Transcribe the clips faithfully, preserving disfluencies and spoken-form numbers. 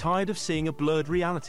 tired of seeing a blurred reality.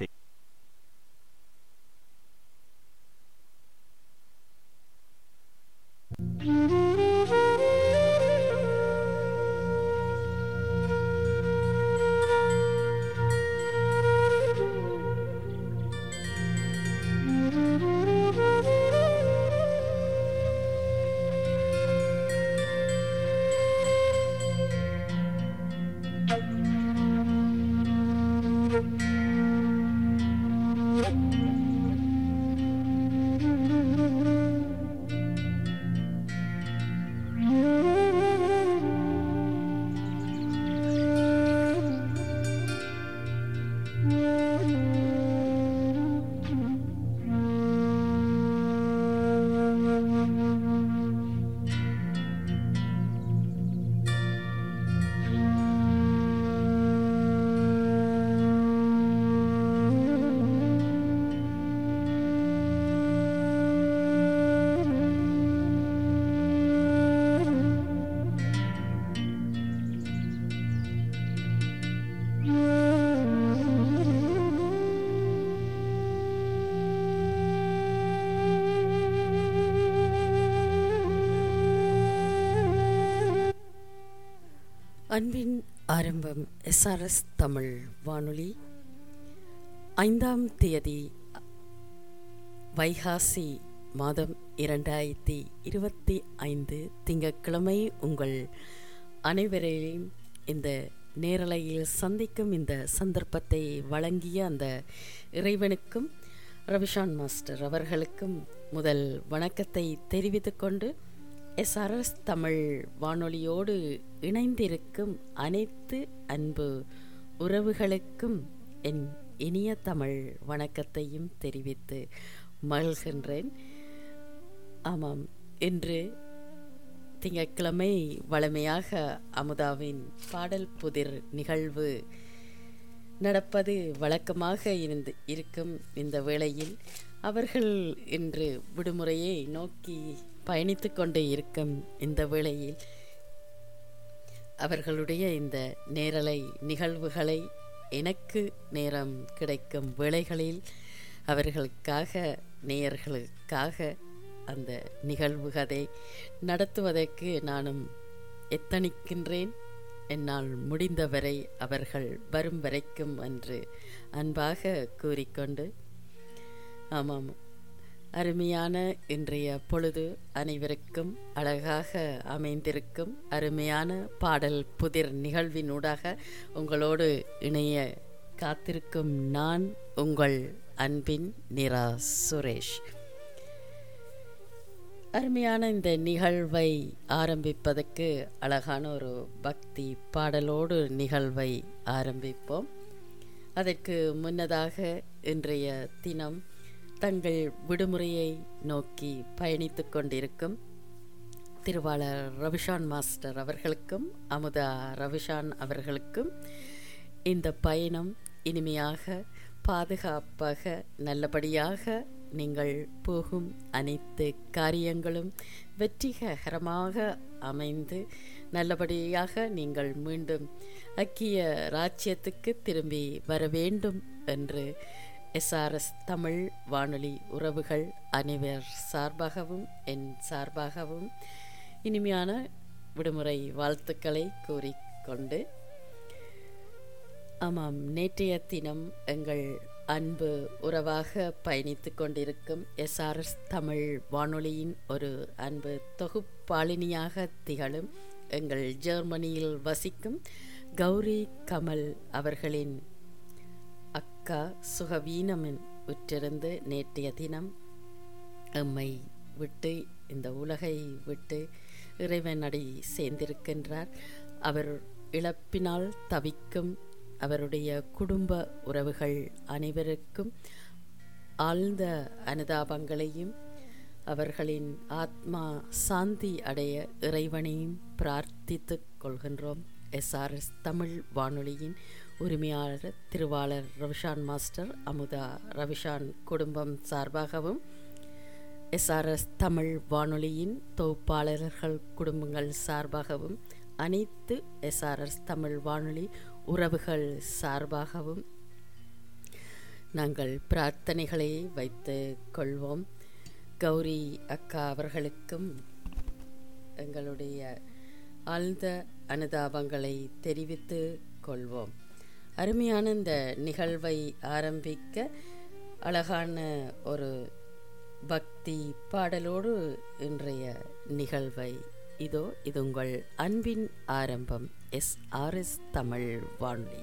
அன்பின் ஆரம்பம். SRS Tamil வானொலி ஐந்தாம் தேதி வைகாசி மாதம் இரண்டாயிரத்தி இருபத்தி ஐந்து திங்கட்கிழமை உங்கள் அனைவரையும் இந்த நேரலையில் சந்திக்கும் இந்த சந்தர்ப்பத்தை வழங்கிய அந்த இறைவனுக்கும் ரவிஷான் மாஸ்டர் அவர்களுக்கும் முதல் வணக்கத்தை தெரிவித்துக் கொண்டு எஸ்ஆர்எஸ் தமிழ் வானொலியோடு இணைந்திருக்கும் அனைத்து அன்பு உறவுகளுக்கும் என் இனிய தமிழ் வணக்கத்தையும் தெரிவித்து மகிழ்கின்றேன். ஆமாம், இன்று திங்கட்கிழமை வழமையாக அமுதாவின் பாடல் புதிர் நிகழ்வு நடப்பது வழக்கமாக இருந்து இருக்கும் இந்த வேளையில் அவர்கள் இன்று விடுமுறையை நோக்கி பயணித்து கொண்டே இருக்கும் இந்த வேளையில் அவர்களுடைய இந்த நேரலை நிகழ்வுகளை எனக்கு நேரம் கிடைக்கும் வேளைகளில் அவர்களுக்காக நேயர்களுக்காக அந்த நிகழ்வுகளை நடத்துவதற்கு நானும் எத்தனிக்கின்றேன். என்னால் முடிந்தவரை அவர்கள் வரும் வரைக்கும் என்று அன்பாக கூறிக்கொண்டு, ஆமாம், அருமையான இன்றைய பொழுது அனைவருக்கும் அழகாக அமைந்திருக்கும் அருமையான பாடல் புதிர் நிகழ்வினூடாக உங்களோடு இணைய காத்திருக்கும் நான் உங்கள் அன்பின் நிரா சுரேஷ். அருமையான இந்த நிகழ்வை ஆரம்பிப்பதற்கு அழகான ஒரு பக்தி பாடலோடு நிகழ்வை ஆரம்பிப்போம். அதற்கு முன்னதாக இன்றைய தினம் தங்கள் விடுமுறையை நோக்கி பயணித்து கொண்டிருக்கும் திருவாளர் ரவிஷான் மாஸ்டர் அவர்களுக்கும் அமுதா ரவிஷான் அவர்களுக்கும் இந்த பயணம் இனிமையாக பாதுகாப்பாக நல்லபடியாக நீங்கள் போகும் அனைத்து காரியங்களும் வெற்றிகரமாக அமைந்து நல்லபடியாக நீங்கள் மீண்டும் ஐக்கிய ராஜ்யத்துக்கு திரும்பி வர வேண்டும் என்று எஸ்ஆர்எஸ் தமிழ் வானொலி உறவுகள் அனைவர் சார்பாகவும் என் சார்பாகவும் இனிமையான விடுமுறை வாழ்த்துக்களை கூறிக்கொண்டு, ஆமாம், நேற்றைய தினம் எங்கள் அன்பு உறவாக பயணித்து கொண்டிருக்கும் எஸ்ஆர்எஸ் தமிழ் வானொலியின் ஒரு அன்பு தொகுப்பாளினியாக திகழும் எங்கள் ஜெர்மனியில் வசிக்கும் கௌரி கமல் அவர்களின் அக்கா சுகவீனமின் உற்றிருந்து நேற்றைய தினம் எம்மை விட்டு இந்த உலகை விட்டு இறைவனடி சேர்ந்திருக்கின்றார். அவர் இழப்பினால் தவிக்கும் அவருடைய குடும்ப உறவுகள் அனைவருக்கும் ஆழ்ந்த அனுதாபங்களையும் அவர்களின் ஆத்மா சாந்தி அடைய இறைவனையும் பிரார்த்தித்துக் கொள்கின்றோம். எஸ்ஆர்எஸ் தமிழ் வானொலியின் உரிமையாளர் திருவாளர் ரவிஷான் மாஸ்டர் அமுதா ரவிஷான் குடும்பம் சார்பாகவும் எஸ்ஆர்எஸ் தமிழ் வானொலியின் தொகுப்பாளர்கள் குடும்பங்கள் சார்பாகவும் அனைத்து எஸ்ஆர்எஸ் தமிழ் வானொலி உறவுகள் சார்பாகவும் நாங்கள் பிரார்த்தனைகளை வைத்து கொள்வோம். கௌரி அக்கா அவர்களுக்கும் எங்களுடைய ஆழ்ந்த அனுதாபங்களை தெரிவித்து கொள்வோம். அருமையான இந்த நிகழ்வை ஆரம்பிக்க அழகான ஒரு பக்தி பாடலோடு இன்றைய நிகழ்வை இதோ இது உங்கள் அன்பின் ஆரம்பம் எஸ் ஆர் எஸ் தமிழ் வானொலி.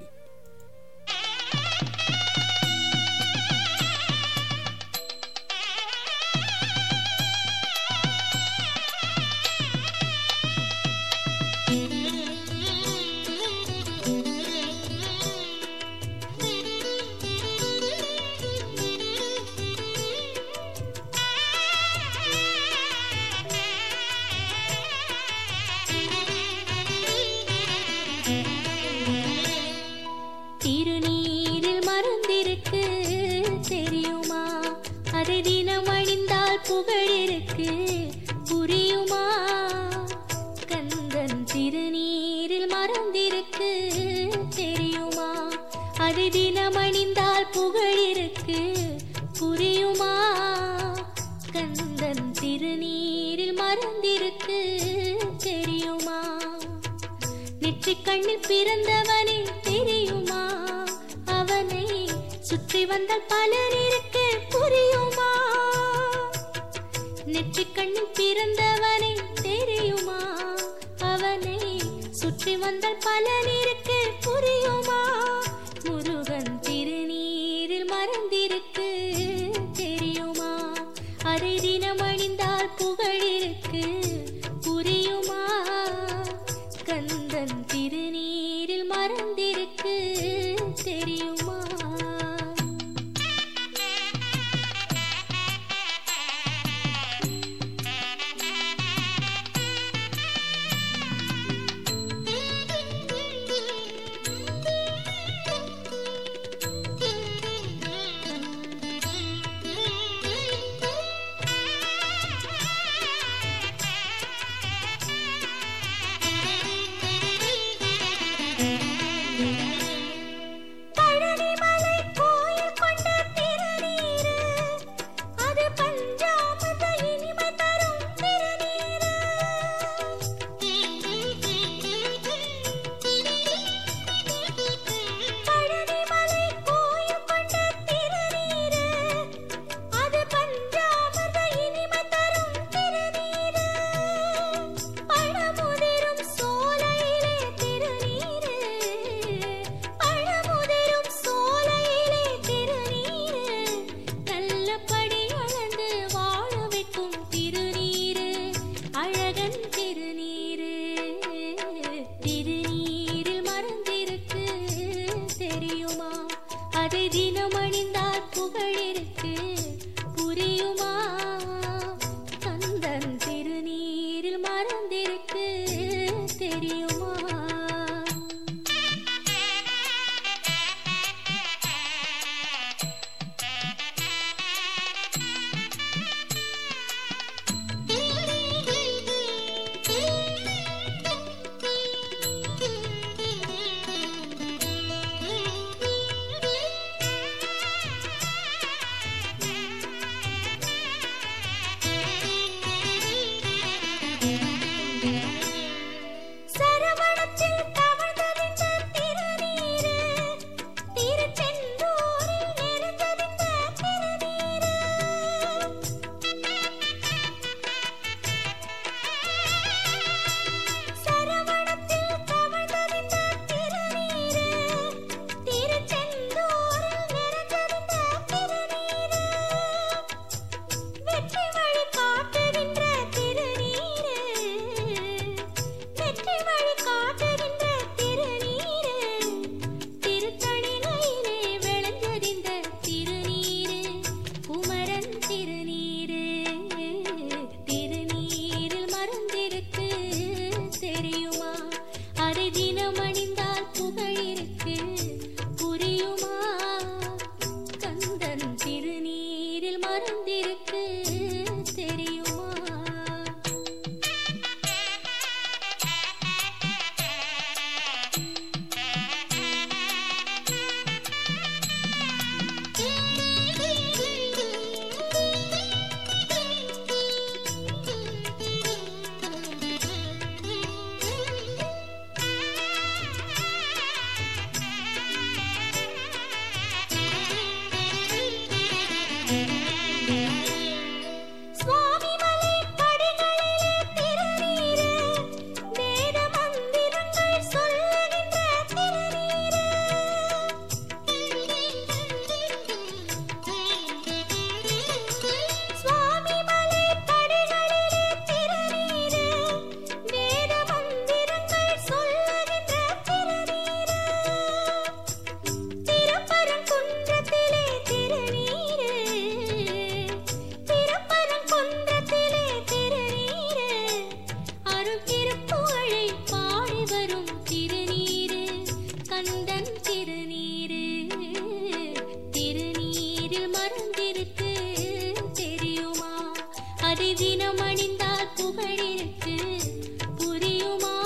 கண்ணில் பிறந்தவனே தெரியுமா? அவனை சுற்றி வந்தால் பலர் இருக்கு புரியுமா? நெற்றி கண்ணில் பிறந்தவனே தெரியுமா? அவனை சுற்றி வந்தால் பலர் இருக்கு புரியுமா? முருகன் திருநீரில் மறந்திருக்கு தெரியுமா? அதை தினம் அணிந்தால் புகழ் இருக்கு புரியுமா? கந்தன் திருநீரில் மறந்திருக்கு தெரியுமா? இருக்கு தெரியுமா? அதை தினம் அணிந்தால் புகழிருக்கு புரியுமா?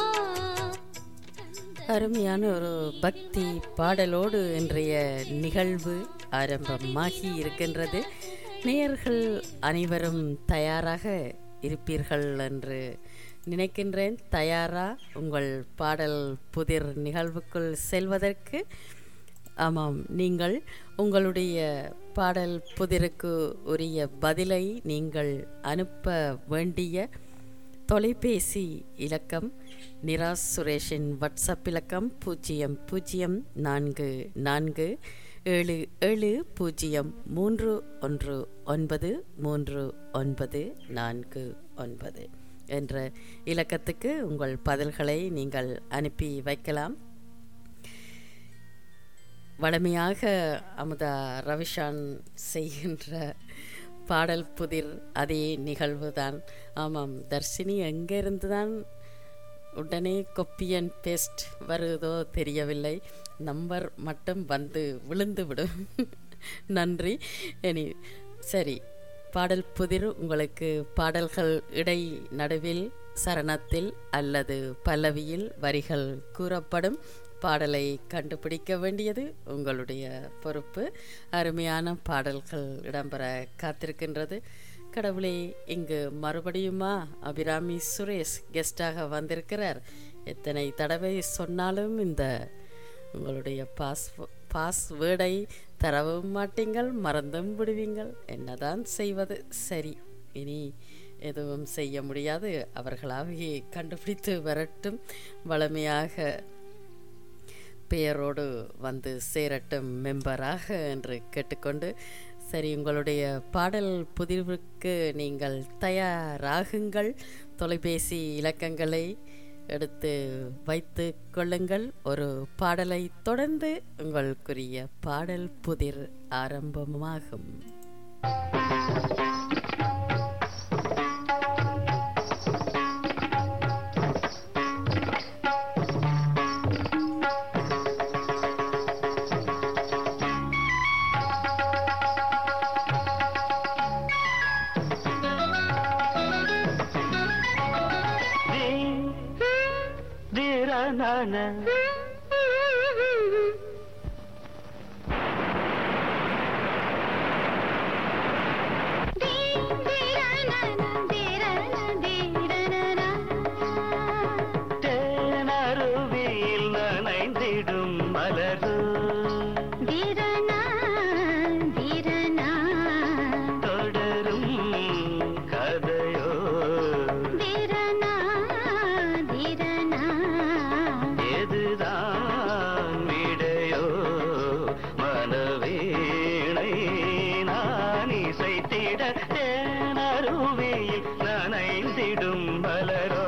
அருமையான ஒரு பக்தி பாடலோடு இன்றைய நிகழ்வு ஆரம்பமாகி இருக்கின்றது. நேயர்கள் அனைவரும் தயாராக இருப்பீர்கள் என்று நினைக்கின்றேன். தயாரா உங்கள் பாடல் புதிர் நிகழ்வுக்குள் செல்வதற்கு? ஆமாம், நீங்கள் உங்களுடைய பாடல் புதிருக்கு உரிய பதிலை நீங்கள் அனுப்ப வேண்டிய தொலைபேசி இலக்கம் நிராஸ் சுரேஷின் வாட்ஸ்அப் இலக்கம் பூஜ்ஜியம் பூஜ்ஜியம் நான்கு நான்கு ஏழு ஏழு பூஜ்ஜியம் மூன்று ஒன்று ஒன்பது மூன்று ஒன்பது நான்கு ஒன்பது என்ற இலக்கத்துக்கு உங்கள் பதில்களை நீங்கள் அனுப்பி வைக்கலாம். வழமையாக அமுதா ரவிஷான் செய்கின்ற பாடல் புதிர் அதே நிகழ்வுதான். ஆமாம், தர்ஷினி எங்கிருந்து தான் உடனே கொப்பி அண்ட் பேஸ்ட் வருவதோ தெரியவில்லை. நம்பர் மட்டும் வந்து விழுந்து விடும். நன்றி. இனி சரி, பாடல் புதிர் உங்களுக்கு பாடல்கள் இடை நடுவில் சரணத்தில் அல்லது பல்லவியில் வரிகள் கூறப்படும். பாடலை கண்டுபிடிக்க வேண்டியது உங்களுடைய பொறுப்பு. அருமையான பாடல்கள் இடம்பெற காத்திருக்கின்றது. கடவுளே, இங்கு மறுபடியுமா அபிராமி சுரேஷ் கெஸ்டாக வந்திருக்கிறார்? எத்தனை தடவை சொன்னாலும் இந்த உங்களுடைய பாஸ் பாஸ்வேர்டை தரவும் மாட்டீங்கள், மறந்தும் விடுவீங்கள். என்னதான் செய்வது? சரி, இனி எதுவும் செய்ய முடியாது. அவர்களாகவே கண்டுபிடித்து வரட்டும். வளமையாக பெயரோடு வந்து சேரட்டும் மெம்பராக என்று கேட்டுக்கொண்டு, சரி, உங்களுடைய பாடல் புதிர்வுக்கு நீங்கள் தயாராகுங்கள். தொலைபேசி இலக்கங்களை எடுத்து வைத்து கொள்ளுங்கள். ஒரு பாடலை தொடர்ந்து உங்களுக்குரிய பாடல் புதிர் ஆரம்பமாகும். தேனருவியில் நனைந்திடும் மலரு தொடரும் கதையோ எதுதான் விடையோ? மனவேளை நான் இசைத்திட தேனருவியில் நனைந்திடும் மலரோ.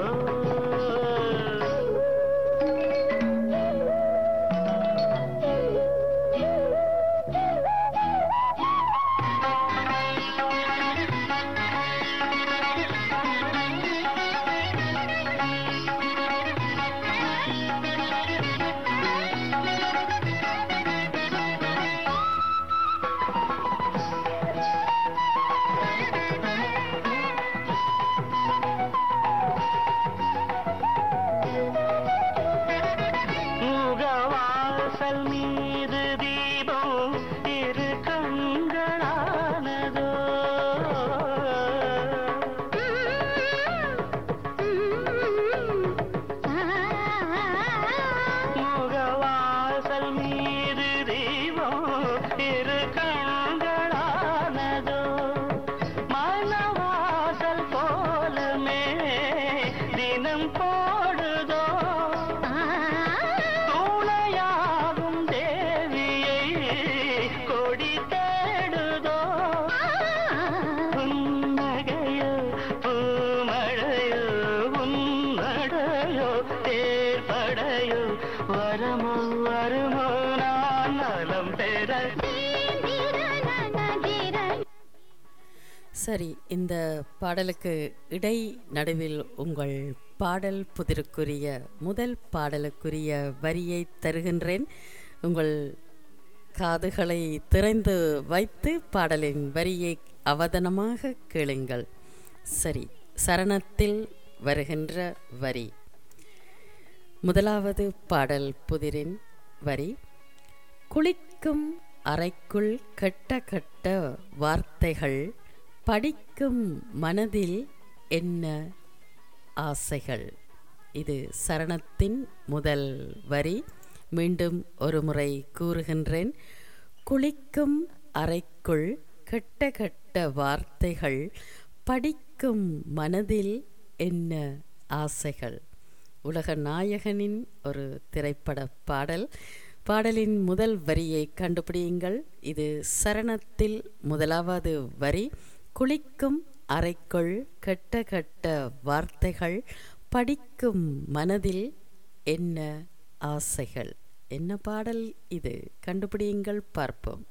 முகவாசல் மீது தீபம் இரு கண்களானதோ. முகவாசல் மீது தீபம் இரு கண்களானதோ. மனவாசல் போலமே தினம் போடுதோ. துணையாகும் தேவியை கொடி தேடுதோ. புன்னகையோ பூமழையோ உன்னடையோ தேர்படையோ வரமோ வருமோ நான் நலம் பெற. சரி, இந்த பாடலுக்கு இடை நடுவில் உங்கள் பாடல் புதிருக்குரிய முதல் பாடலுக்குரிய வரியை தருகின்றேன். உங்கள் காதுகளை திறந்து வைத்து பாடலின் வரியை அவதானமாக கேளுங்கள். சரி, சரணத்தில் வருகின்ற வரி. முதலாவது பாடல் புதிரின் வரி. குளிக்கும் அறைக்குள் கெட்ட கெட்ட வார்த்தைகள், படிக்கும் மனதில் என்ன ஆசைகள். இது சரணத்தின் முதல் வரி. மீண்டும் ஒரு முறை கூறுகின்றேன். குளிக்கும் அறைக்குள் கெட்ட கெட்ட வார்த்தைகள், படிக்கும் மனதில் என்ன ஆசைகள். உலக நாயகனின் ஒரு திரைப்பட பாடல். பாடலின் முதல் வரியை கண்டுபிடியுங்கள். இது சரணத்தில் முதலாவது வரி. குளிக்கும் அறைக்குள் கெட்ட கெட்ட வார்த்தைகள், படிக்கும் மனதில் என்ன ஆசைகள். என்ன பாடல் இது? கண்டுபிடியுங்கள், பார்ப்போம்.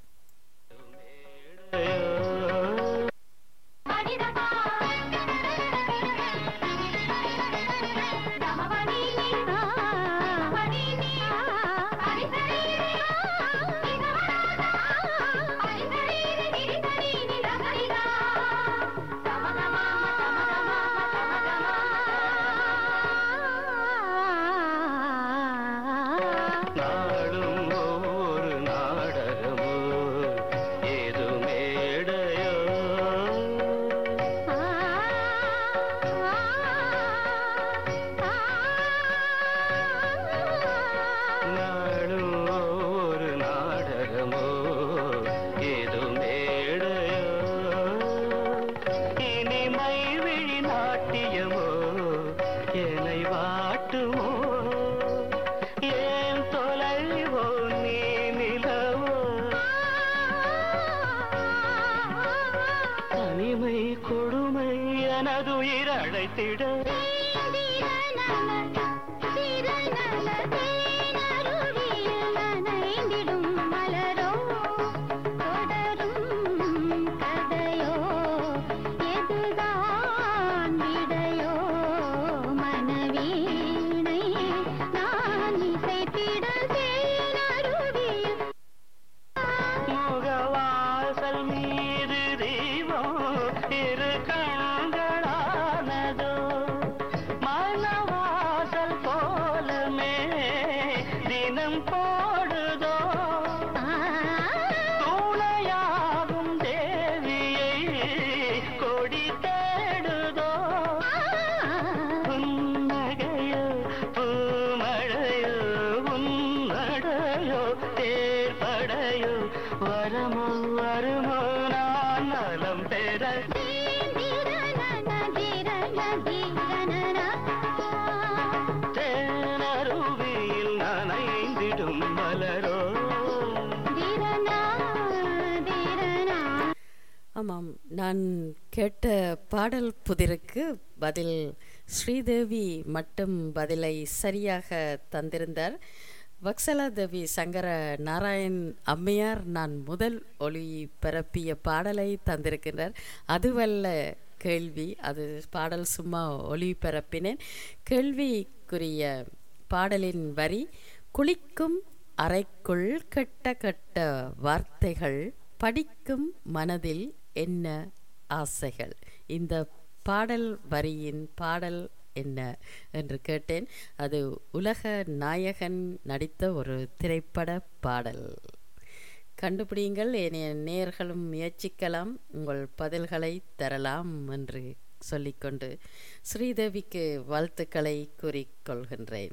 ஆமாம், நான் கேட்ட பாடல் புதிருக்கு பதில் ஸ்ரீதேவி மட்டும் பதிலை சரியாக தந்திருந்தார். வக்சலா தேவி சங்கர நாராயண் அம்மையார் நான் முதல் ஒளி பரப்பிய பாடலை தந்திருக்கின்றார். அதுவல்ல கேள்வி, அது பாடல் சும்மா ஒளி பரப்பினேன். கேள்விக்குரிய பாடலின் வரி. குளிக்கும் அறைக்குள் கெட்ட கெட்ட வார்த்தைகள், படிக்கும் மனதில் என்ன ஆசைகள். இந்த பாடல் வரியின் பாடல் என்ன என்று கேட்டேன். அது உலக நாயகன் நடித்த ஒரு திரைப்பட பாடல். கண்டுபிடியுங்கள். ஏனைய நேயர்களும் முயற்சிக்கலாம், உங்கள் பதில்களை தரலாம் என்று சொல்லிக்கொண்டு ஸ்ரீதேவிக்கு வாழ்த்துக்களை கூறிக்கொள்கின்றேன்.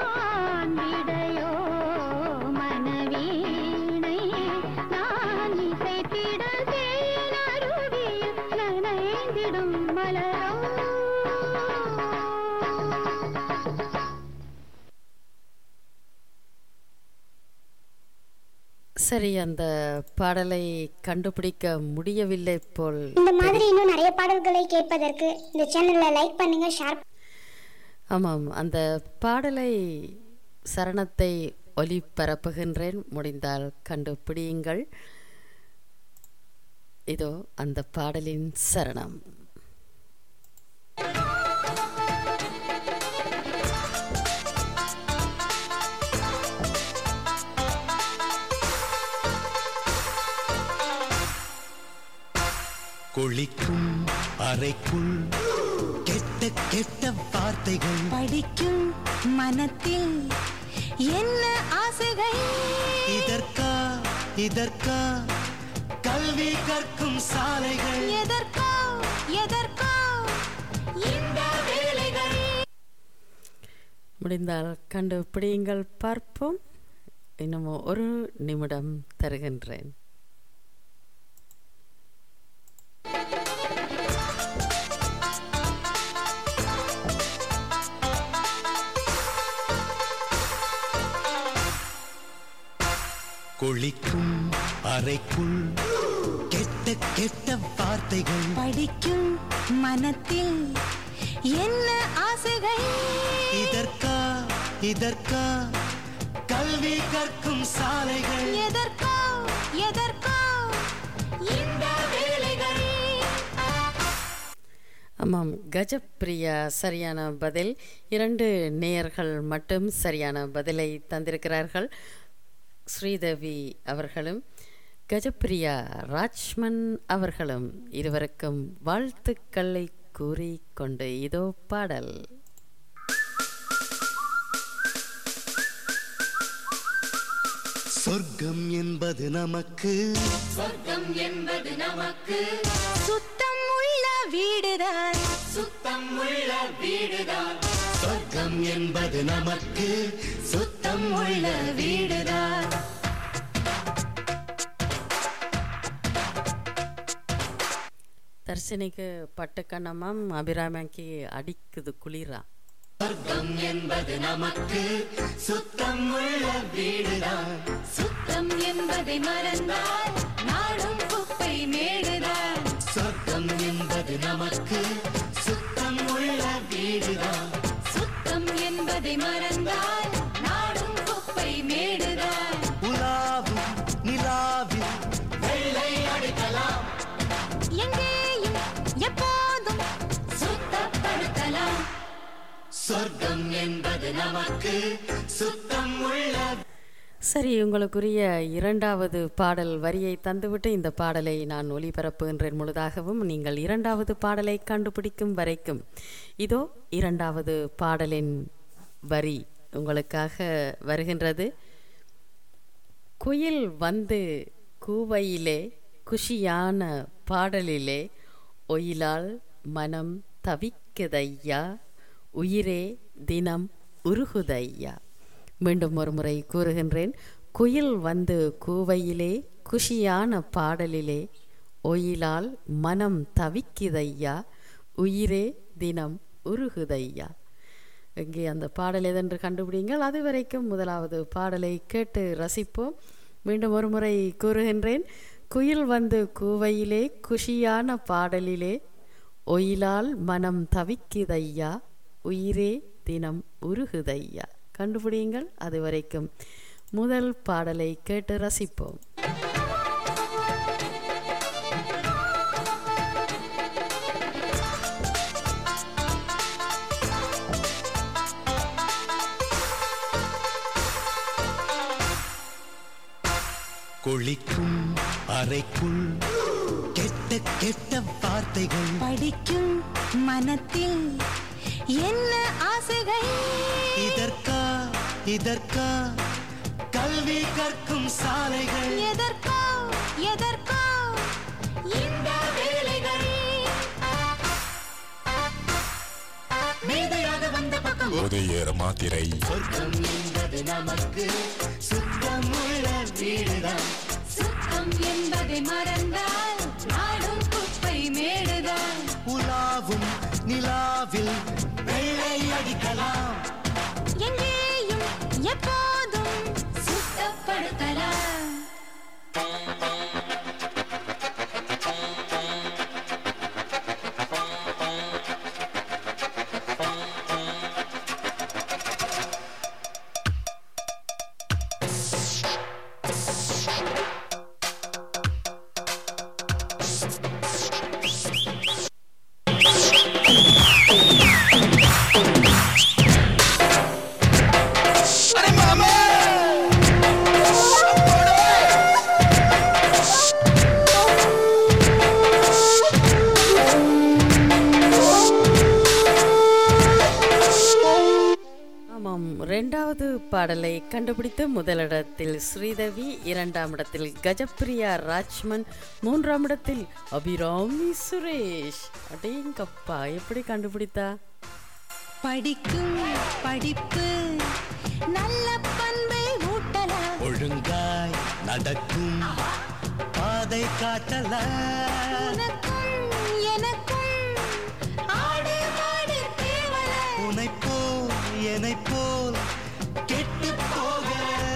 மனவீணை நான் தூங்கிட தேனருவியில் நனைந்திடும் மலரோ. சரி, அந்த பாடலை கண்டுபிடிக்க முடியவில்லை போல். இந்த மாதிரி இன்னும் நிறைய பாடல்களை கேட்பதற்கு இந்த சேனலை லைக் பண்ணுங்க, ஷேர். ஆமாம், அந்த பாடலை சரணத்தை ஒலிபரப்புகின்றேன், முடிந்தால் கண்டுபிடியுங்கள். இதோ அந்த பாடலின் சரணம். குளிக்கும் அறைக்குள் கெட்ட கெட்ட வார்த்தைகள் படிக்கும் மனத்தில் என்ன ஆசைகள். இதற்கா இதற்கா கல்வி கற்கும் சாலைகள். எதற்கோ எதற்கோ இந்த வேலைகள். முடிந்தால் கண்டுபிடியுங்கள், பார்ப்போம். இன்னும் ஒரு நிமிடம் தருகின்றேன். குளிக்கும் அறைக்குள் கெட்ட கெட்ட வார்த்தைகள் படிக்கும் மனத்தில் என்ன ஆசைகள். இதற்கா இதற்கா கல்வி கற்கும் சாலைகள். எதற்கோ எதற்கோ இந்த வேலைகள். ஆமாம், கஜப்பிரியா சரியான பதில். இரண்டு நேயர்கள் மட்டும் சரியான பதிலை தந்திருக்கிறார்கள். ஸ்ரீதேவி அவர்களும் கஜப்பிரியா ராஜ்மன் அவர்களும் இருவருக்கும் வாழ்த்துக்களை கூறிக்கொண்டு இதோ பாடல். சொர்க்கம் என்பது நமக்கு, சொர்க்கம் என்பது நமக்கு சுத்தம் உள்ள வீடுதான், சுத்தம் உள்ள வீடுதான். சொர்க்கம் என்பது நமக்கு சுத்தம் உள்ள வீடுதான். தர்ஷினிக்கு பட்டுக்கண்ணமாம், அபிராமிக்கு அடிக்குது குளிரா. சொர்க்கம் என்பது நமக்கு சுத்தம் உள்ள வீடுதான். சுத்தம் என்பதை மறந்தால் நாடும் குப்பை மேடுதான். சொர்க்கம் என்பது நமக்கு சுத்தம் உள்ள வீடுதான். சுத்தம் என்பதை மறந்தால் நாடும் குப்பை மேடுதான். உலாவும் நிலாவில் வெள்ளை அடிக்கலாம், எங்கேயும் எப்போதும் சுத்தப்படுத்தலாம். சொர்க்கம் என்பது நமக்கு சுத்தம் உள்ள. சரி, உங்களுக்குரிய இரண்டாவது பாடல் வரியை தந்துவிட்டு இந்த பாடலை நான் ஒளிபரப்புகின்றேன் முழுதாகவும். நீங்கள் இரண்டாவது பாடலை கண்டுபிடிக்கும் வரைக்கும் இதோ இரண்டாவது பாடலின் வரி உங்களுக்காக வருகின்றது. குயில் வந்து கூவையிலே குஷியான பாடலிலே ஒயிலால் மனம் தவிக்குதையா, உயிரே தினம் உருகுதையா. மீண்டும் ஒரு முறை கூறுகின்றேன். குயில் வந்து கூவையிலே குஷியான பாடலிலே ஒயிலால் மனம் தவிக்குதையா, உயிரே தினம் உருகுதையா. இங்கே அந்த பாடல் எதென்று கண்டுபிடிங்கள். அது வரைக்கும் முதலாவது பாடலை கேட்டு ரசிப்போம். மீண்டும் ஒரு முறை கூறுகின்றேன். குயில் வந்து கூவையிலே குஷியான பாடலிலே ஒயிலால் மனம் தவிக்குதையா, உயிரே தினம் உருகுதையா. கண்டுபிடியுங்கள். அது வரைக்கும் முதல் பாடலை கேட்டு ரசிப்போம். குளிக்கும் அறைக்குள் கெட்ட கெட்ட வார்த்தைகள் படிக்கும் மனத்தில் என்ன ஆசைகள். இதற்கா இதற்கா கல்வி கற்கும் சாலைகள். எதற்கோ எதற்கோ இந்த வேலைகள். மேதையாக வந்த பக்கம் உதயர் மாத்திரை. சொர்க்கம் என்பது நமக்கு சுத்தமுள்ள வீடுதான். சுத்தம் சொந்தம் என்பதை மறந்தால் நாடும் குப்பை மேடுதான். உலாவும் நிலாவில் வெள்ளை அடிக்கலாம், எங்கேயும் எப்போதும் சுத்தப்படுத்தலாம். இரண்டாவது பாடலை கண்டுபிடித்து முதலிடத்தில் ஸ்ரீதேவி, இரண்டாம் இடத்தில் கஜப்பிரியா ராஜ்மன், மூன்றாம் இடத்தில் அபிராமி சுரேஷ். அடேங்கப்பா, எப்படி கண்டுபிடித்தா? படிக்கும் படிப்பு நல்ல பண்பை ஊட்டலாம், ஒழுங்காய் நடக்கும் பாதை காட்டலாம், உனக்கும் எனக்கும் ஆடு மாடு தேவல, உனை போல் என்னை போல் கெட்டு போக.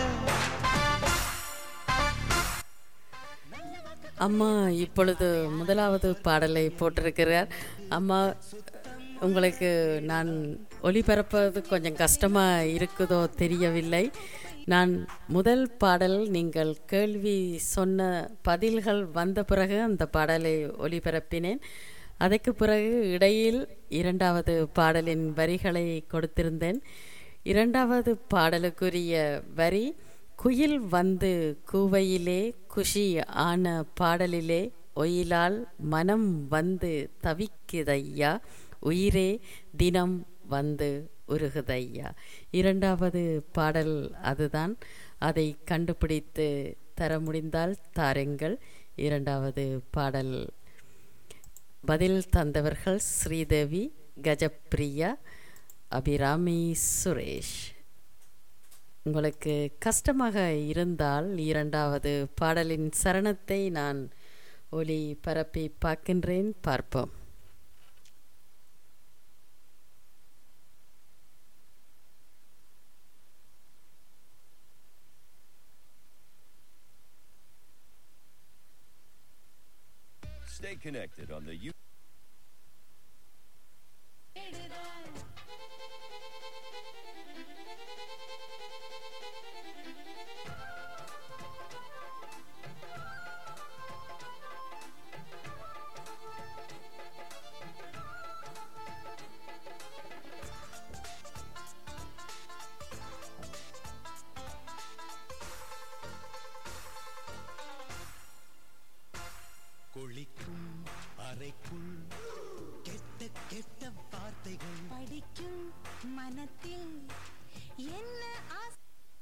அம்மா இப்பொழுது முதலாவது பாடலை போட்டிருக்கிறார். அம்மா, உங்களுக்கு நான் ஒளிபரப்பது கொஞ்சம் கஷ்டமாக இருக்குதோ தெரியவில்லை. நான் முதல் பாடல் நீங்கள் கேள்வி சொன்ன பதில்கள் வந்த பிறகு அந்த பாடலை ஒளிபரப்பினேன். அதற்கு பிறகு இடையில் இரண்டாவது பாடலின் வரிகளை கொடுத்திருந்தேன். இரண்டாவது பாடலுக்குரிய வரி, குயில் வந்து கூவையிலே குஷி ஆன பாடலிலே ஒயிலால் மனம் வந்து தவிக்குதையா, உயிரே தினம் வந்து உருகுதையா. இரண்டாவது பாடல் அதுதான். அதை கண்டுபிடித்து தர முடிந்தால் தாருங்கள். இரண்டாவது பாடல் பதில் தந்தவர்கள் ஸ்ரீதேவி, கஜப்பிரியா, அபிராமி சுரேஷ். உங்களுக்கு கஷ்டமாக இருந்தால் இரண்டாவது பாடலின் சரணத்தை நான் ஒலி பரப்பி பார்க்கின்றேன், பார்ப்போம். Stay connected on the U. குளிக்கும் அறைக்குள் கெட்ட கெட்ட வார்த்தைகள், படிக்கும் மனத்தில் என்ன ஆசை.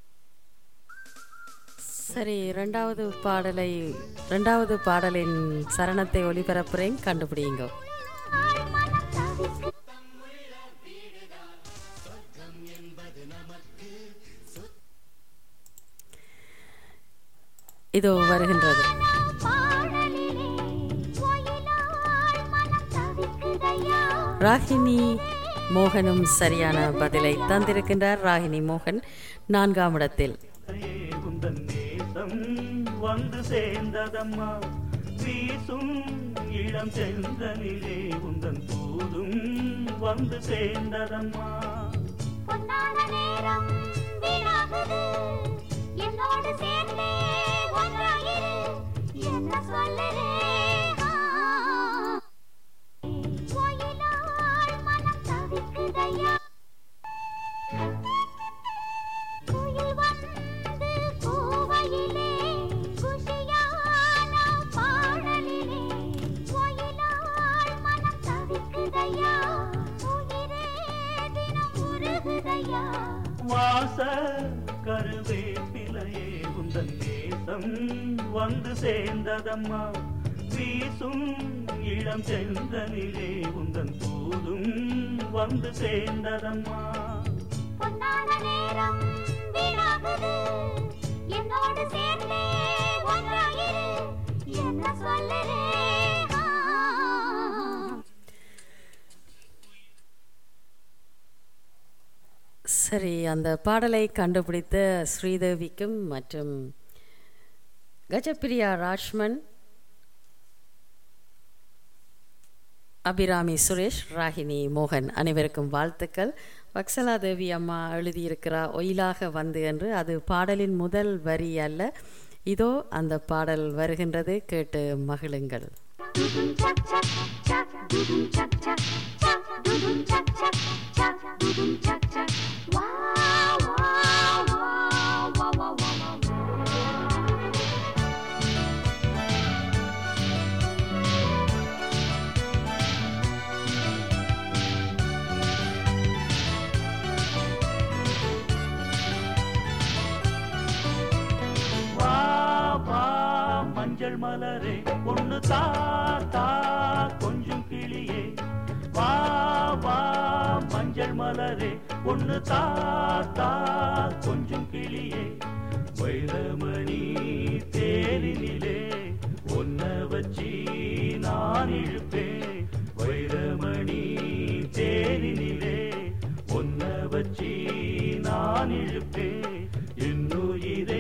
சரி, இரண்டாவது பாடலை இரண்டாவது பாடலின் சரணத்தை ஒளிபரப்புறேன், கண்டுபிடிங்க. இதோ வருகின்றது. ராகினி மோகனும் சரியான பதிலை தந்திருக்கின்றார். ராகினி மோகன் நான்காம் இடத்தில். உந்தன் நேசம் வந்து சேர்ந்ததம்மா, வீசும் இளம் செந்தனிலே உந்தன் போதும் வந்து சேர்ந்ததம்மா. பொன்னான நேரம் வீணாகுது, என்னோடு சேர்ந்தே ஒன்றாயிரு, என்ன சொல்லுறே கோயிலால் மனம் தவிக்குதையா, குயில் வந்து கூவையிலே குஷியான பாடலிலே கோயிலால் மனம் தவிக்குதையா, உயிரே தினம் உருகுதையா. வாச கருவேப்பிலையே உந்தன் நேசம் வந்து சேர்ந்ததம்மா, வீசும் இளம் செந்தனிலே உந்தன் போதும் வந்து சேர்ந்ததம்மா. பொன்னான நேரம் வீணாகுது, என்னோடு சேர்ந்தே ஒன்றாயிரு, என்ன சொல்லுறே சரி, அந்த பாடலை கண்டுபிடித்த ஸ்ரீதேவிக்கும் மற்றும் கஜப்பிரியா ராஜ்மன், அபிராமி சுரேஷ், ராகினி மோகன் அனைவருக்கும் வாழ்த்துக்கள். வக்சலாதேவி அம்மா எழுதியிருக்கிறார் ஒயிலாக வந்து என்று. அது பாடலின் முதல் வரி அல்ல. இதோ அந்த பாடல் வருகின்றது, கேட்டு மகிழுங்கள். மஞ்சள் மலரே பொண்ணு தாத்தா கொஞ்சம் கிளியே, வா வா மஞ்சள் மலரே பொண்ணு தாத்தா கொஞ்சம் கிளியே, வைரமணி தேரினிலே ஒன்ன வச்சி நான் இழுப்பேன், வைரமணி தேரினிலே ஒன்ன வச்சி நான் இழுப்பேன், என்னுயிரே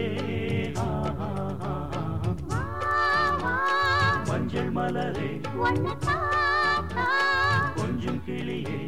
மஞ்சள் மலரே கொஞ்சம் கிளியே.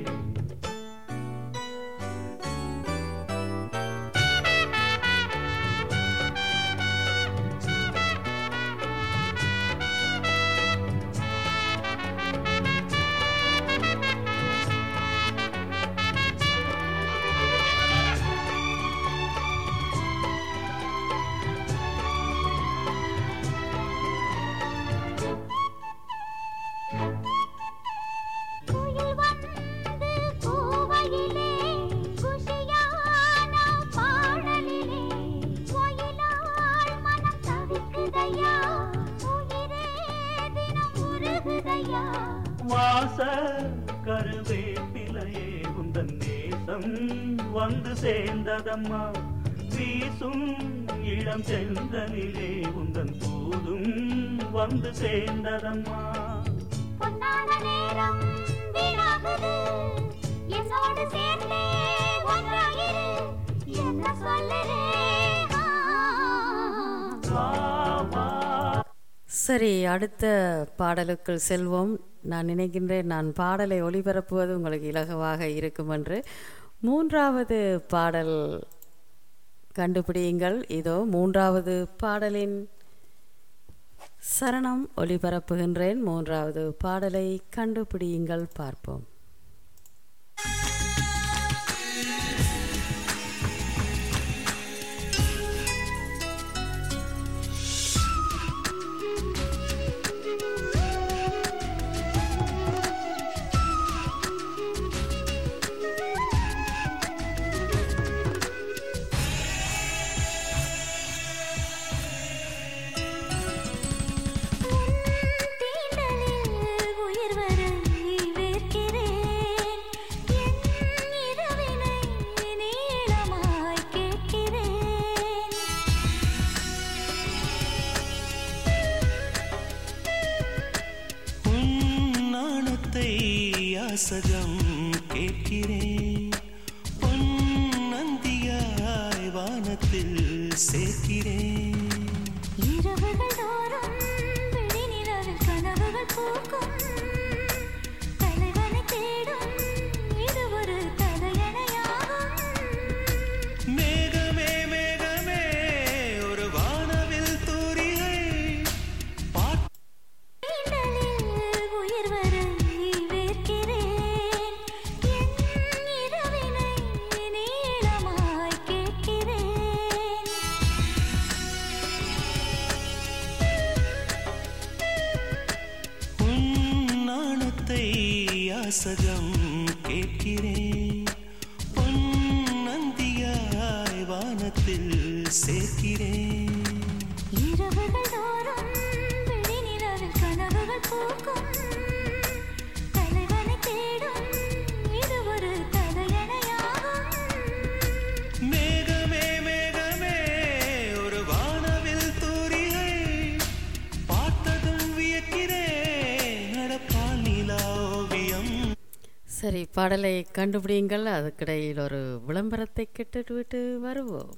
வாச கருவேப்பிலையே உந்தன் நேசம் வந்து சேர்ந்ததம்மா, வீசும் இளம் செந்தனிலே உந்தன் தூதும் வந்து சேர்ந்ததம்மா. பொன்னான நேரம் வீணாகுது, என்னோடு சேர்ந்தே ஒன்றாயிரு, என்ன சொல்லுறே சரி, அடுத்த பாடலுக்குள் செல்வோம். நான் நினைக்கின்றேன் நான் பாடலை ஒளிபரப்புவது உங்களுக்கு இலகுவாக இருக்கும் என்று. மூன்றாவது பாடல் கண்டுபிடியுங்கள். இதோ மூன்றாவது பாடலின் சரணம் ஒளிபரப்புகின்றேன். மூன்றாவது பாடலை கண்டுபிடியுங்கள், பார்ப்போம். யாசகம் கேட்கிறேன், பொன் நந்தியாய் வானத்தில் சேர்க்கிறேன். இரவுகள் தோறும் விழி நிலவில் கனவுகள் பூக்கும், தலைவனை தேடும் இது ஒரு கதையணையாகும். மேகமே மேகமே ஒரு வானவில் தூரிகை உயிர் வர யாசகம் கேட்கிறேன், பொன் நந்தியாய் வானத்தில் சேர்க்கிறேன். இரவுகள் தோறும் விழி நிலவில் கனவுகள் பூக்கும், தலைவனை தேடும் இது ஒரு கதையணையாகும். மேகமே மேகமே ஒரு வானவில் தூரிகை பார்த்ததும் சரி, பாடலை கண்டுபிடியுங்கள். அதுக்கிடையில் ஒரு விளம்பரத்தை கேட்டுட்டு விட்டு வருவோம்.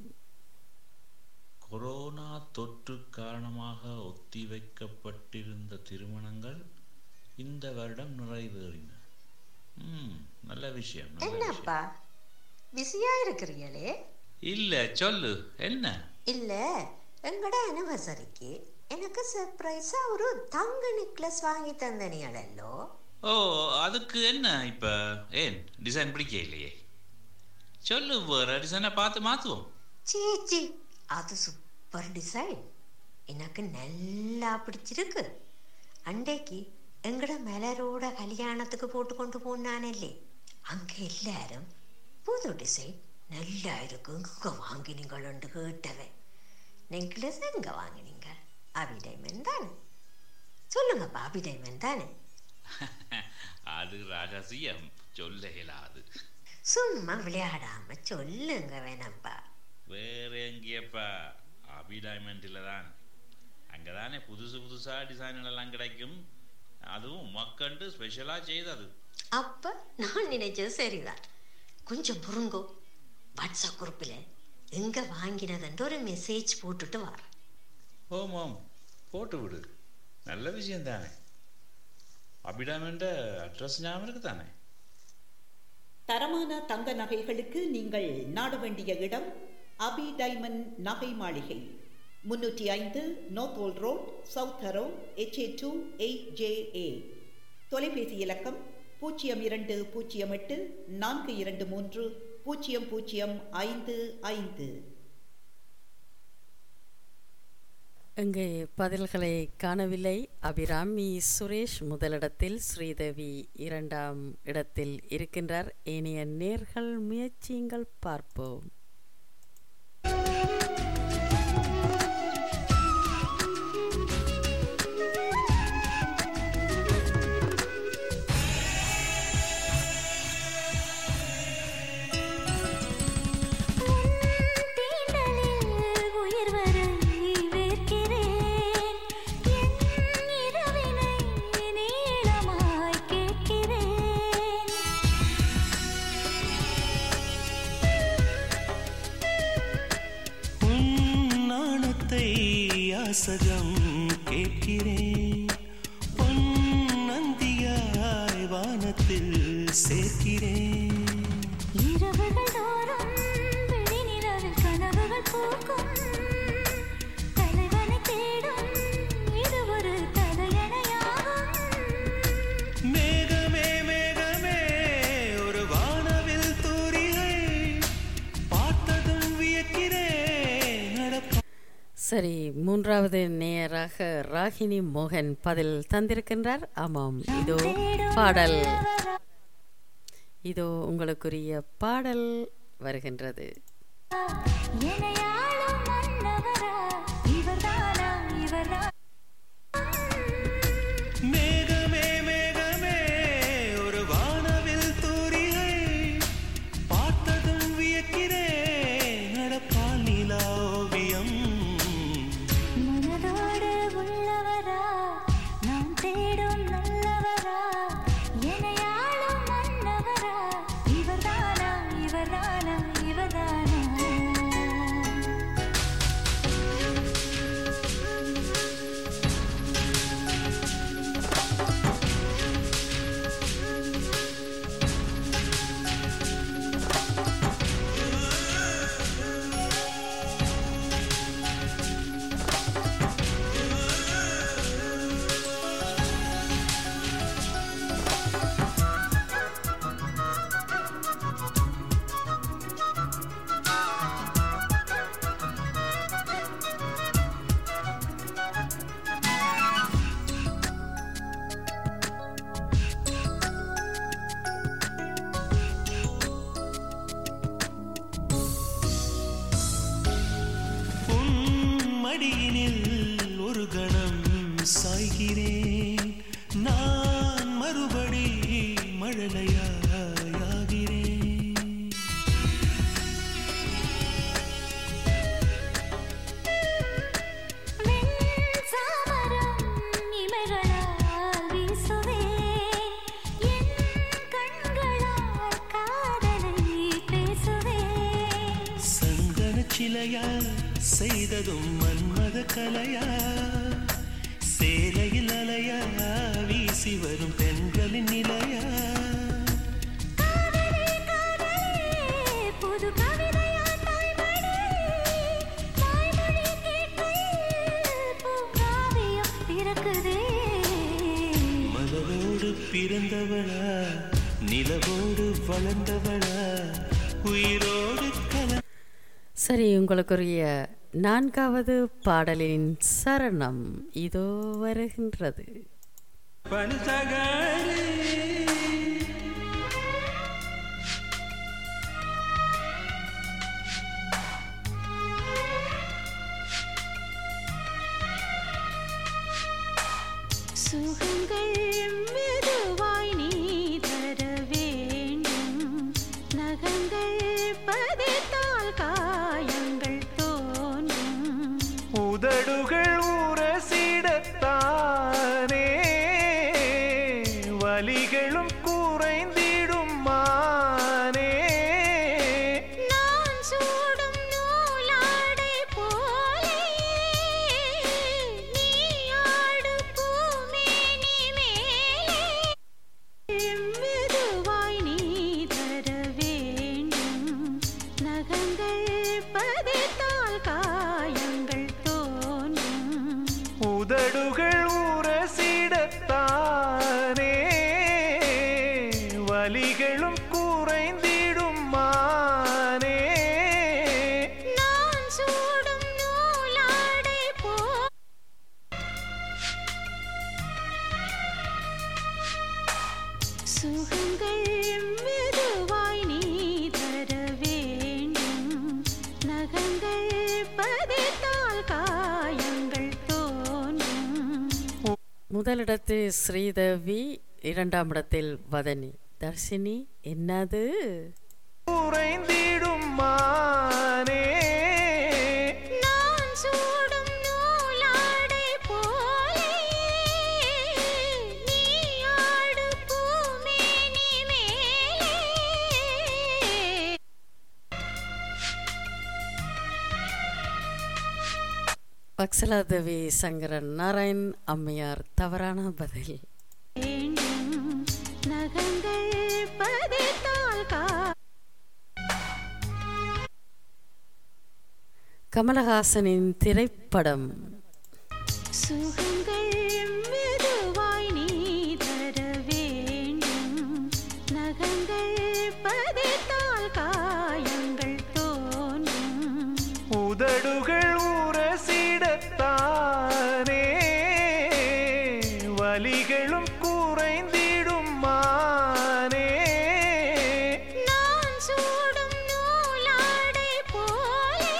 கொரோனா தொற்று காரணமாக ஒத்திவைக்கப்பட்டிருந்த திருமணங்கள் இந்த வருடம் நிறைவேறின. ம், நல்ல விஷயம். என்னப்பா பிஸியா இருக்கிறீங்களே? இல்ல, சொல்லு என்ன? இல்ல, எங்கட அனிவர்சரிக்கு எனக்கு சர்ப்ரைஸா ஒரு தங்க நெக்லஸ் வாங்கி தந்தனியடல்லோ. ஓ, அதுக்கு என்ன இப்ப? ஏன் டிசைன் பிடிக்க இல்லையே? சொல்லு, வேற டிசைனை பார்த்து மாத்துவோம். சீச்சி, அது சூப்பர் டிசைன், எனக்கு நல்லா பிடிச்சிருக்கு. அன்றைக்கு எங்கட மலரோட கல்யாணத்துக்கு போட்டு கொண்டு போனானே, அங்க எல்லாரும் புது டிசைன் நல்லா இருக்கு, இங்க வாங்கினீங்கள்னு கேட்டவன். நெக்லஸ் எங்க வாங்கினீங்க? அபி டைமண்ட் தானே? சொல்லுங்கப்பா, அபி டைமண்ட் தானே? அது ரகசியம், சொல்ல இயலாது. சும்மா விளையாடாம சொல்லுங்க வேணாப்பா. வேற எங்கேயப்பா? அபி டைமண்ட்ல தான். அங்கதானே புதுசு புதுசா டிசைன்கள் எல்லாம் கிடைக்கும், அதுவும் மக்கண்டு ஸ்பெஷலா செய்தது. அப்ப நான் நினைச்சது சரிதான். கொஞ்சம் புருங்கோ, வாட்ஸ்அப் குரூப்பில் எங்க வாங்கினதுன்ற ஒரு மெசேஜ் போட்டுட்டு வர. ஓம் ஓம், போட்டு விடு, நல்ல விஷயம் தானே. அபி டைமண்ட் அட்ரஸ் ஞாபகம் இருக்கு தானே? தரமான தங்க நகைகளுக்கு நீங்கள் நாட வேண்டிய இடம் அபி டைமண்ட் நகை மாளிகை, முன்னூற்றி ஐந்து north old road, south Harrow, H A two eight J A. தொலைபேசி இலக்கம் பூஜ்ஜியம் இரண்டு பூஜ்ஜியம் எட்டு நான்கு இரண்டு மூன்று பூஜ்ஜியம் பூஜ்ஜியம் ஐந்து ஐந்து. இங்கே பதில்களை காணவில்லை. அபிராமி சுரேஷ் முதலிடத்தில், ஸ்ரீதேவி இரண்டாம் இடத்தில் இருக்கின்றார். ஏனைய நேர்கள் முயற்சியுங்கள், பார்ப்போம். யாசகம் கேட்கிறேன், பொன்னந்தியாய் வானத்தில் சேர்க்கிறேன். இரவுகள் தோறும் விழிநிலவில் கனவுகள் பூக்கும், தலைவனை தேடும் இது ஒரு தலையணையாகும். மேகமே மேகமே ஒரு வானவில் தூரிகை, பார்த்ததும் வியக்கிறேன். நடப்ப சரி, மூன்றாவது நேயராக ராகினி மோகன் பதில் தந்திருக்கின்றார். ஆமாம், இதோ பாடல், இதோ உங்களுக்குரிய பாடல் வருகின்றது. எனையாளும் மன்னவரா இவர்தானா இவர்தான். மேகமே மேகமே ஒரு வானவில் தூரிகை, பார்த்ததும் வியக்கிறேன். நடப்பால் நிலா ஓவியம் மனதோடு உள்ளவரா, நான் தேடும் நல்லவரா, எனையாளும் மன்னவரா இவர்தானா இவர்தானா இவர்தானா. மடியினில் ஒரு கணம் சாய்கிறேன், நான் மறுபடி மழலையாகிறேன். வெண்சாமரம் இமைகளால் வீசுவேன், என் கண்களால் செய்ததும் மன்மத கலையா சேலையில் அலையா வீசி வரும் பெண்களின் நிலையா புது கவிதையா தாய்மடி தாய்மடி கேட்கையில் பூங்காவியம் பிறக்குதே மலரோடு பிறந்தவளா நிலவோடு வளர்ந்தவளா உயிரோடு கல சரி, உங்களுக்குரிய நான்காவது பாடலின் சரணம் இதோ வருகின்றது. சுகங்கள் மெதுவாய் நீ தர வேண்டும் நகங்கள் பதித்தால் காயங்கள் தோன்றும் உதடுகள் உரசிடத்தானே வலிகளும் குறைந்திடும் மானே நான் சூடும் நூலாடை போலே நீ ஆடு பூமேனி மேலே மெதுவாய் நீ தர வேண்டும் நகங்கள் பதித்தால் காயங்கள் தோன்றும் உதடுகள் உரசிடத்தானே வலிகளும் குறைந்திடும் மானே நான் சூடும் நூலாடை போ சுகங்கள் மெதுவாய் நீ தர வேண்டும் நகங்கள் பதித்தால் காயங்கள் தோன்றும் முதலிடத்தில் ஸ்ரீதேவி, இரண்டாம் இடத்தில் வதனி. தர்ஷினி, என்னது? குறைந்திடும் மானே நான் சூடும் நூலாடை போலே நீ ஆடு பூமேனி மேலே வக்சலாதேவி சங்கரன் நாராயண் அம்மையார் தவறான பதில். வேண்டும் நகங்கள் பதித்தால் கா கமலஹாசனின் திரைப்படம். சுகங்கள் மெதுவாய் நீ தர வேண்டும் நகங்கள் பதித்தால் காயங்கள் தோன்றும் உதடுகள் உரசிடத்தானே வலிகளும் குறைந்திடும் மானே நான் சூடும் நூலாடை போலே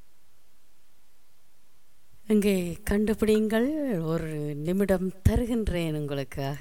இங்கே கண்டுபிடிங்கள், ஒரு நிமிடம் தருகின்றேன் உங்களுக்காக.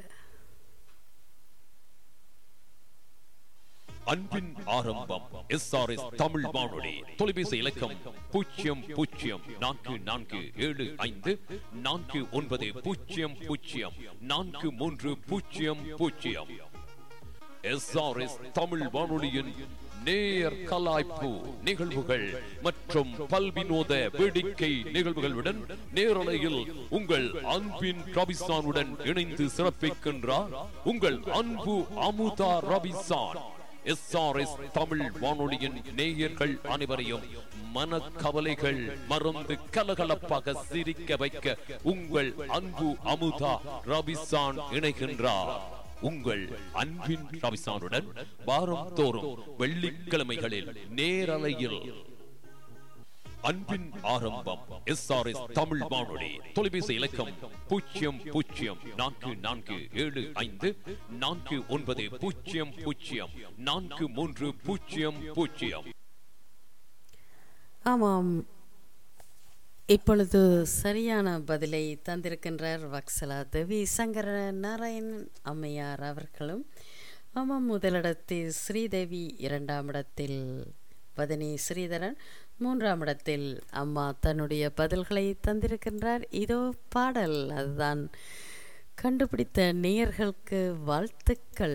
அன்பின் ஆரம்பம் எஸ் ஆர் எஸ் தமிழ் வானொலி. தொலைபேசி இலக்கம் பூஜ்ஜியம் பூஜ்ஜியம் நான்கு நான்கு ஏழு ஐந்து நான்கு ஒன்பது பூஜ்ஜியம் பூஜ்ஜியம் நான்கு மூன்று பூஜ்ஜியம் பூஜ்ஜியம். எஸ் ஆர் எஸ் தமிழ் வானொலியின் நேர் கலாய்ப்பு நிகழ்வுகள் மற்றும் பல்வினோத வேடிக்கை நிகழ்வுகளுடன் நேரலையில் உங்கள் அன்பின் ரபிசானுடன் இணைந்து சிறப்பிக்கின்றார் உங்கள் அன்பு Amutha Rabisan. S R S Tamil வானொலியின் நேயர்கள் அனைவரையும் மனக்கவலைகள் மறந்து கலகலப்பாக சிரிக்க வைக்க உங்கள் அன்பு அமுதா ரபிசான் இணைகின்றார். உங்கள் அன்பின் ரபிசானுடன் வாரம் தோறும் வெள்ளிக்கிழமைகளில் நேரலையில். அன்பின் ஆரம்பம் எஸ் ஆர் எஸ் தமிழ் வானொலி. தொலைபேசி இலக்கம் பூஜ்ஜியம் பூஜ்ஜியம் நான்கு நான்கு ஏழு ஐந்து நான்கு ஒன்பது பூஜ்ஜியம் பூஜ்ஜியம் நான்கு மூன்று பூஜ்ஜியம் பூஜ்ஜியம். ஆமாம், இப்பொழுது சரியான பதிலை தந்திருக்கின்றார் வக்சலாதேவி சங்கர நாராயணன் அம்மையார் அவர்களும். ஆமாம், முதலிடத்தில் ஸ்ரீதேவி, இரண்டாம் இடத்தில் வதனி ஸ்ரீதரன், மூன்றாம் இடத்தில் அம்மா தன்னுடைய பதில்களை தந்திருக்கின்றார். இதோ பாடல், அதுதான் கண்டுபிடித்த நேயர்களுக்கு வாழ்த்துக்கள்.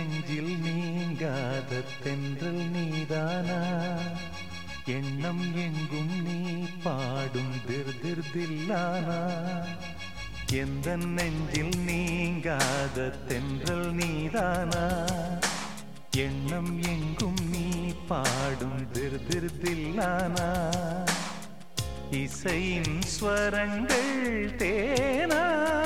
நெஞ்சில் நீங்காத தென்றல் நீதானா எண்ணம் எங்கும் நீ பாடும் திர் திர் தில்லானா எந்த நெஞ்சில் நீங்காத தென்றல் நீதானா எண்ணம் எங்கும் நீ பாடும் திர் திர் தில்லானா இசையின் ஸ்வரங்கள் தேனா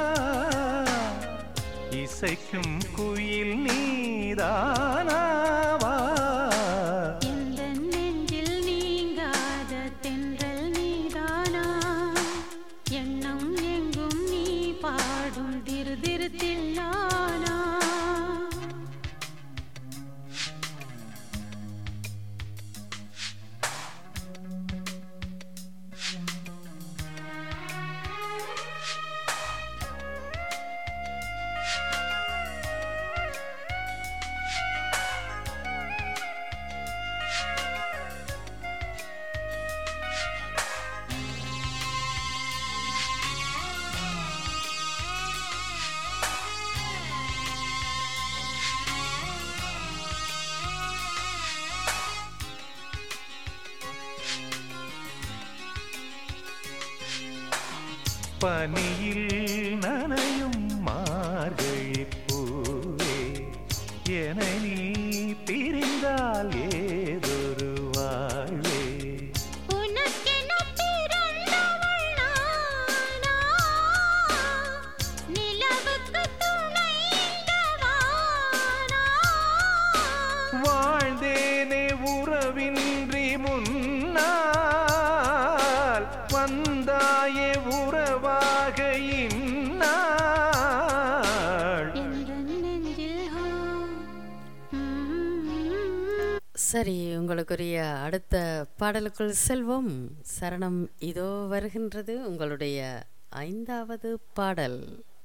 இசைக்கும் குயில் நீதானாவா இந்த நெஞ்சில் நீங்காத தென்றல் நீதானா எண்ணம் எங்கும் நீ பாடும் திரு திரு தில்லானா பனியில் நனையும் மார்கழி பூவே என நீ பிரிந்தால் ஏதொரு வாழ்வே உனக்கென பிறந்தவள் நானா நிலவுக்கு துணைந்தவானா வாழ்ந்தேனே உறவின்றி முன்னால் வந்தாயே உறவாக இந்நாள் எந்த நெஞ்சில் ஹோ சரி, உங்களுக்குரிய அடுத்த பாடலுக்குள் செல்வோம். சரணம் இதோ வருகின்றது உங்களுடைய ஐந்தாவது பாடல்.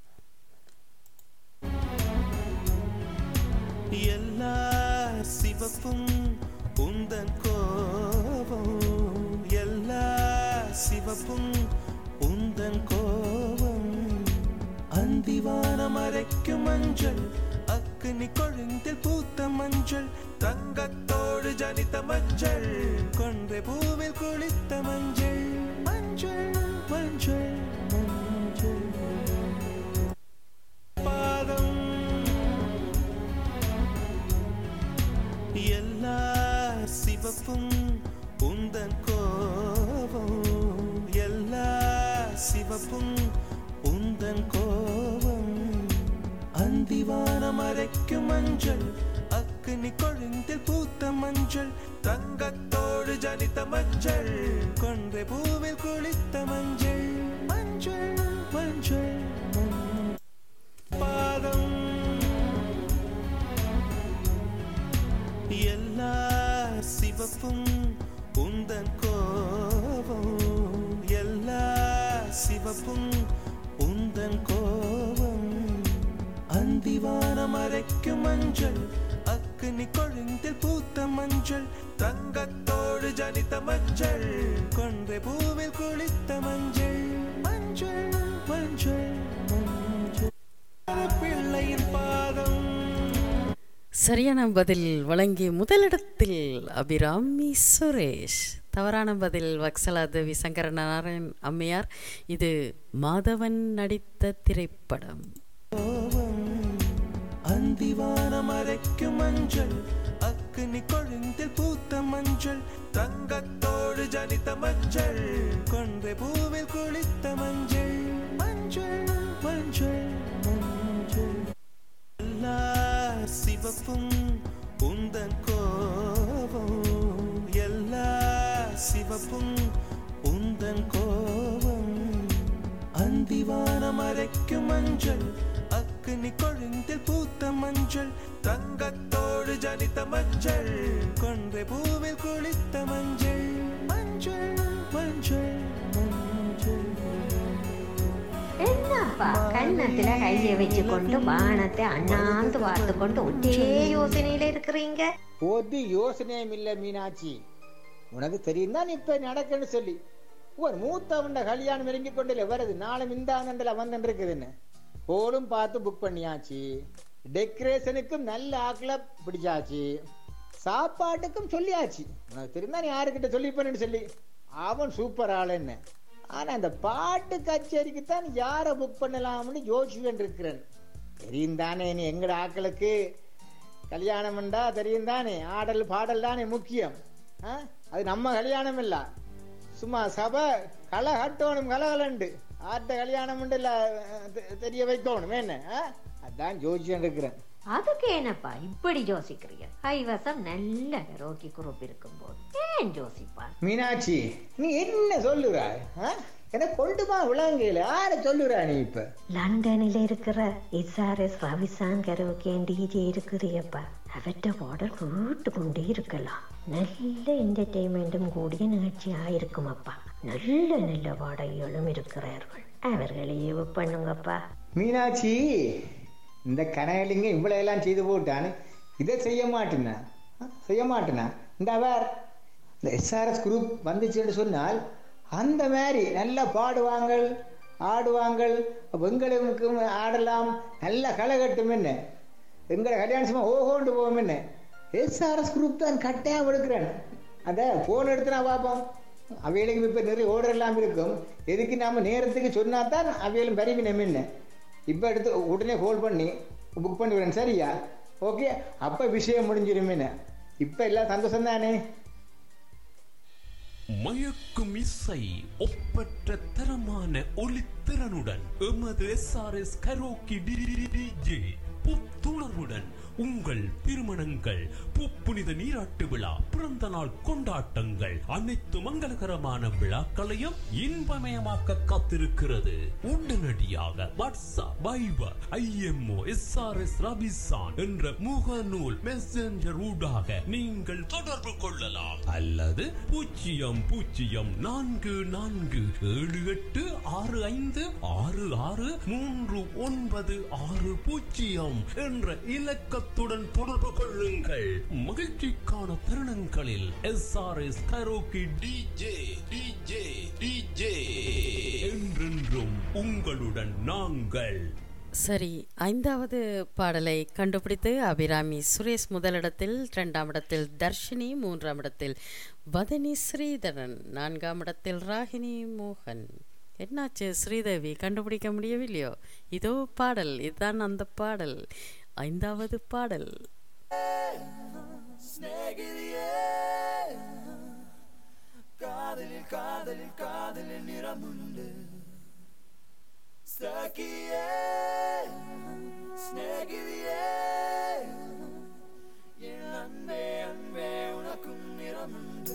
எல்லா சிவப்பும் உந்தன் கோபம் எல்லா சிவப்பும் உந்தன் கோபம் அந்திவானம் மறைக்கும் மஞ்சள் அக்னி கொழுந்தில் பூத்த மஞ்சள் தங்கத்தோடு ஜனித்த மஞ்சள் கொன்றை பூவில் குளித்த மஞ்சள் மஞ்சள் மஞ்சள் மஞ்சள் பாதம் எல்லா சிவப்பும் உந்தன் கோபம் எல்லா சிவப்பும் உந்தன் கோபம் அந்திவானம் மறைக்கும் மஞ்சள் அக்னி கொழுந்தில் பூத்த மஞ்சள் தங்கத்தோடு ஜனித்த மஞ்சள் கொன்றை பூவில் குளித்த மஞ்சள் மஞ்சள் மஞ்சள் பாதம் எல்லா சிவப்பும் உந்தன் கோபம் எல்லா சிவப்பும் உந்தன் கோபம் அந்திவானம் மறைக்கும் மஞ்சள் அக்னி கொழுந்தில் பூத்த மஞ்சள் தங்கத்தோடு ஜனித்த மஞ்சள் கொன்றை பூவில் குளித்த மஞ்சள் மஞ்சள் மஞ்சள் மஞ்சள் பிள்ளையின் பாதம். சரியான பதில் வழங்கி முதலிடத்தில் அபிராமி சுரேஷ். தவறான பதில் வக்சலா தேவி சங்கரநாராயண் அம்மையார். இது மாதவன் நடித்த திரைப்படம். அந்திவானம் மறைக்கும் மஞ்சள் அக்னி கொழுந்தில் பூத்த மஞ்சள் தங்கத்தோடு ஜனித்த மஞ்சள் கொன்றை பூவில் குளித்த மஞ்சள் மஞ்சள் மஞ்சள் மஞ்சள் எல்லா சிவப்பும் உந்தன் கோபம் எல்லா சிவப்பும் உந்தன் கோபம் அந்திவானம் மறைக்கும் மஞ்சள் அக்னி கொழுந்தில் பூத்த மஞ்சள் தங்கத்தோடு ஜனித்த மஞ்சள் கொன்றை பூவில் குளித்த மஞ்சள் மஞ்சள் மஞ்சள் மஞ்சள் என்னப்பா கன்னத்துல கையை வச்சு கொண்டு வானத்தை அண்ணாந்து பார்த்து கொண்டு ஒரே யோசனையில இருக்கிறீங்க? ஒரு யோசனையும் இல்ல மீனாட்சி, உனக்கு தெரியும் தான் இப்ப நடக்குன்னு சொல்லி ஒரு மூத்தவண்ட கல்யாணம் இறங்கி கொண்டு வருது. நாளை மிந்தாந்தல வந்து இருக்குதுன்னு போலும் பார்த்து புக் பண்ணியாச்சு. டெக்கரேஷனுக்கும் நல்ல ஆக்களை பிடிச்சாச்சு, சாப்பாட்டுக்கும் சொல்லியாச்சு. தெரிந்தா நீ யாருக்கிட்ட சொல்லி பண்ணு சொல்லி அவன் சூப்பர் ஆள் என்ன. ஆனா அந்த பாட்டு கச்சேரிக்கு தான் யாரை புக் பண்ணலாம்னு யோசிச்சுட்டு இருக்கிறேன். தெரியும் தானே நீ எங்கட ஆக்களுக்கு கல்யாணம்ண்டா தெரியும் தானே, ஆடல் பாடல் தானே முக்கியம். அது நம்ம கல்யாணம் இல்ல, சும்மா சபை களை கட்டணும், கலகலண்டு ஆட்ட கல்யாணம் இல்ல தெரிய வைக்கணும் என்ன. அதான் யோசிச்சுட்டு இருக்கிறேன். அதுக்கு என்னப்பா இப்படி யோசிக்கிறீங்க? கைவசம் நல்ல ரோக்கி குரூப் இருக்கும் போது ஏன் யோசிப்பா? மீனாட்சி நீ என்ன சொல்லுறாய்? எனக்கு கொண்டுமா விளங்கல, யார சொல்லுறா நீ? இப்ப லண்டனில் இருக்கிற எஸ்ஆர்எஸ் ரவிசான் கரோக்கே டிஜே இருக்குதுப்பா, அவற்ற பாடல் கேட்டு கொண்டே இருக்கலாம். நல்ல என்டர்டெயின்மெண்ட்டும் கூடிய நிகழ்ச்சியா இருக்கும் அப்பா. நல்ல நல்ல பாடகிகளும் இருக்கிறார்கள், அவர்களையே பண்ணுங்கப்பா. மீனாட்சி இந்த கனகலிங்க இவ்வளவு எல்லாம் செய்து போட்டான்னு இதை செய்ய மாட்டேனா செய்ய மாட்டேனா இந்த அவர் இந்த எஸ்ஆர்எஸ் குரூப் வந்துச்சுன்னு சொன்னால் அந்த மாதிரி நல்லா பாடுவாங்கள் ஆடுவாங்கள், எங்களுக்கு ஆடலாம், நல்ல களை கட்டும் என்ன, எங்களை கல்யாணமா ஓஹோண்டு போவோம் என்ன. எஸ்ஆர்எஸ் குரூப் தான் கட்டாயம் எடுக்கிறேன். அதை போன் எடுத்து நான் பார்ப்போம். அவைகளுக்கு இப்போ நிறைய ஓர்டர் எல்லாம் இருக்கும், எதுக்கு நாம நேரத்துக்கு சொன்னா தான் அவைகளும் பரிவினம் என்ன. இப்போ எடுத்து உடனே கால் பண்ணி புக் பண்ணிவிடுறேன், சரியா? ஓகே, அப்போ விஷயம் முடிஞ்சிருமேன்னு. இப்போ எல்லாம் சந்தோஷம் தானே? மயக்கும் இசை ஒப்பற்ற தரமான ஒளித்திறனுடன் எமது எஸ்ஆர்எஸ் கரோக்கி டிஜே புத்துணர்வுடன் உங்கள் திருமணங்கள், புனித நீராட்டு விழா, பிறந்த நாள் கொண்டாட்டங்கள், அனைத்து மங்களகரமான விழாக்களையும் இன்பமயமாக்க காத்திருக்கிறது. உடனடியாக WhatsApp, Viber, IMO, SRS Rabisan என்ற முகநூல் மெசஞ்சர் ஊடாக நீங்கள் தொடர்பு கொள்ளலாம். அல்லது பூஜ்ஜியம் பூஜ்ஜியம் நான்கு நான்கு ஏழு எட்டு ஆறு ஐந்து ஆறு ஆறு மூன்று ஒன்பது ஆறு பூஜ்ஜியம் என்ற இலக்கத்துடன் தொடர்பு கொள்ளுங்கள். மகிழ்ச்சிக்கான தருணங்களில் SRS karaoke DJ DJ DJ என்றென்றும் உங்களுடன் நாங்கள். சரி, ஐந்தாவது பாடலை கண்டுபிடித்து அபிராமி சுரேஷ் முதலிடத்தில், இரண்டாம் இடத்தில் தர்ஷினி, மூன்றாம் இடத்தில் வதனி ஸ்ரீதரன், நான்காம் இடத்தில் ராகினி மோகன். என்னாச்சு ஸ்ரீதேவி, கண்டுபிடிக்க முடியவில்லையோ? இதோ பாடல், இதுதான் அந்த பாடல், ஐந்தாவது பாடல். காதலில் காதலில் காதலில் நிறமுண்டு, சகியே ஸ்நேகிதியே என் அன்பே அன்பே உனக்கும் நிறமுண்டு.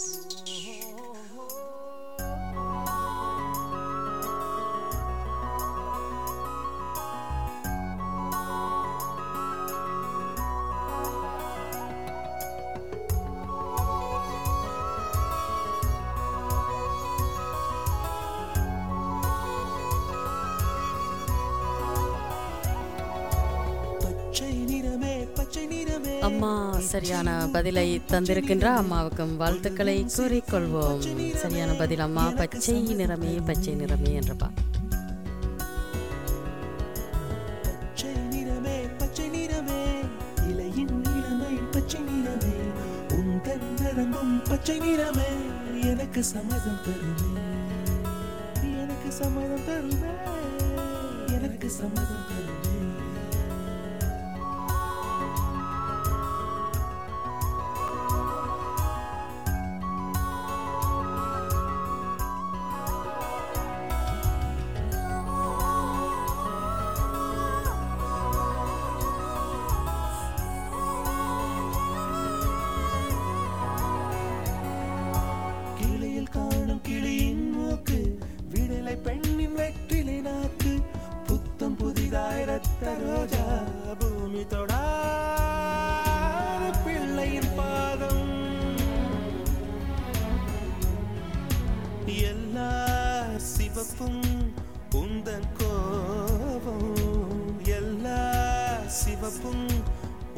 அம்மா சரியான பதிலை தந்திருக்கின்ற அம்மாவுக்கும் வாழ்த்துக்களை கூறிக்கொள்வோம். சரியான பதில் அம்மா, பச்சை நிறமே பச்சை நிறமே என்றப்பா. பச்சை நிறமே பச்சை நிறமே இலையின் நிறமை பச்சை நிறமே உந்தன் நரம்பும் பச்சை நிறமே எனக்கு சம்மதம் தருமே எனக்கு சம்மதம் தருமே எனக்கு சம்மதம் தருமே.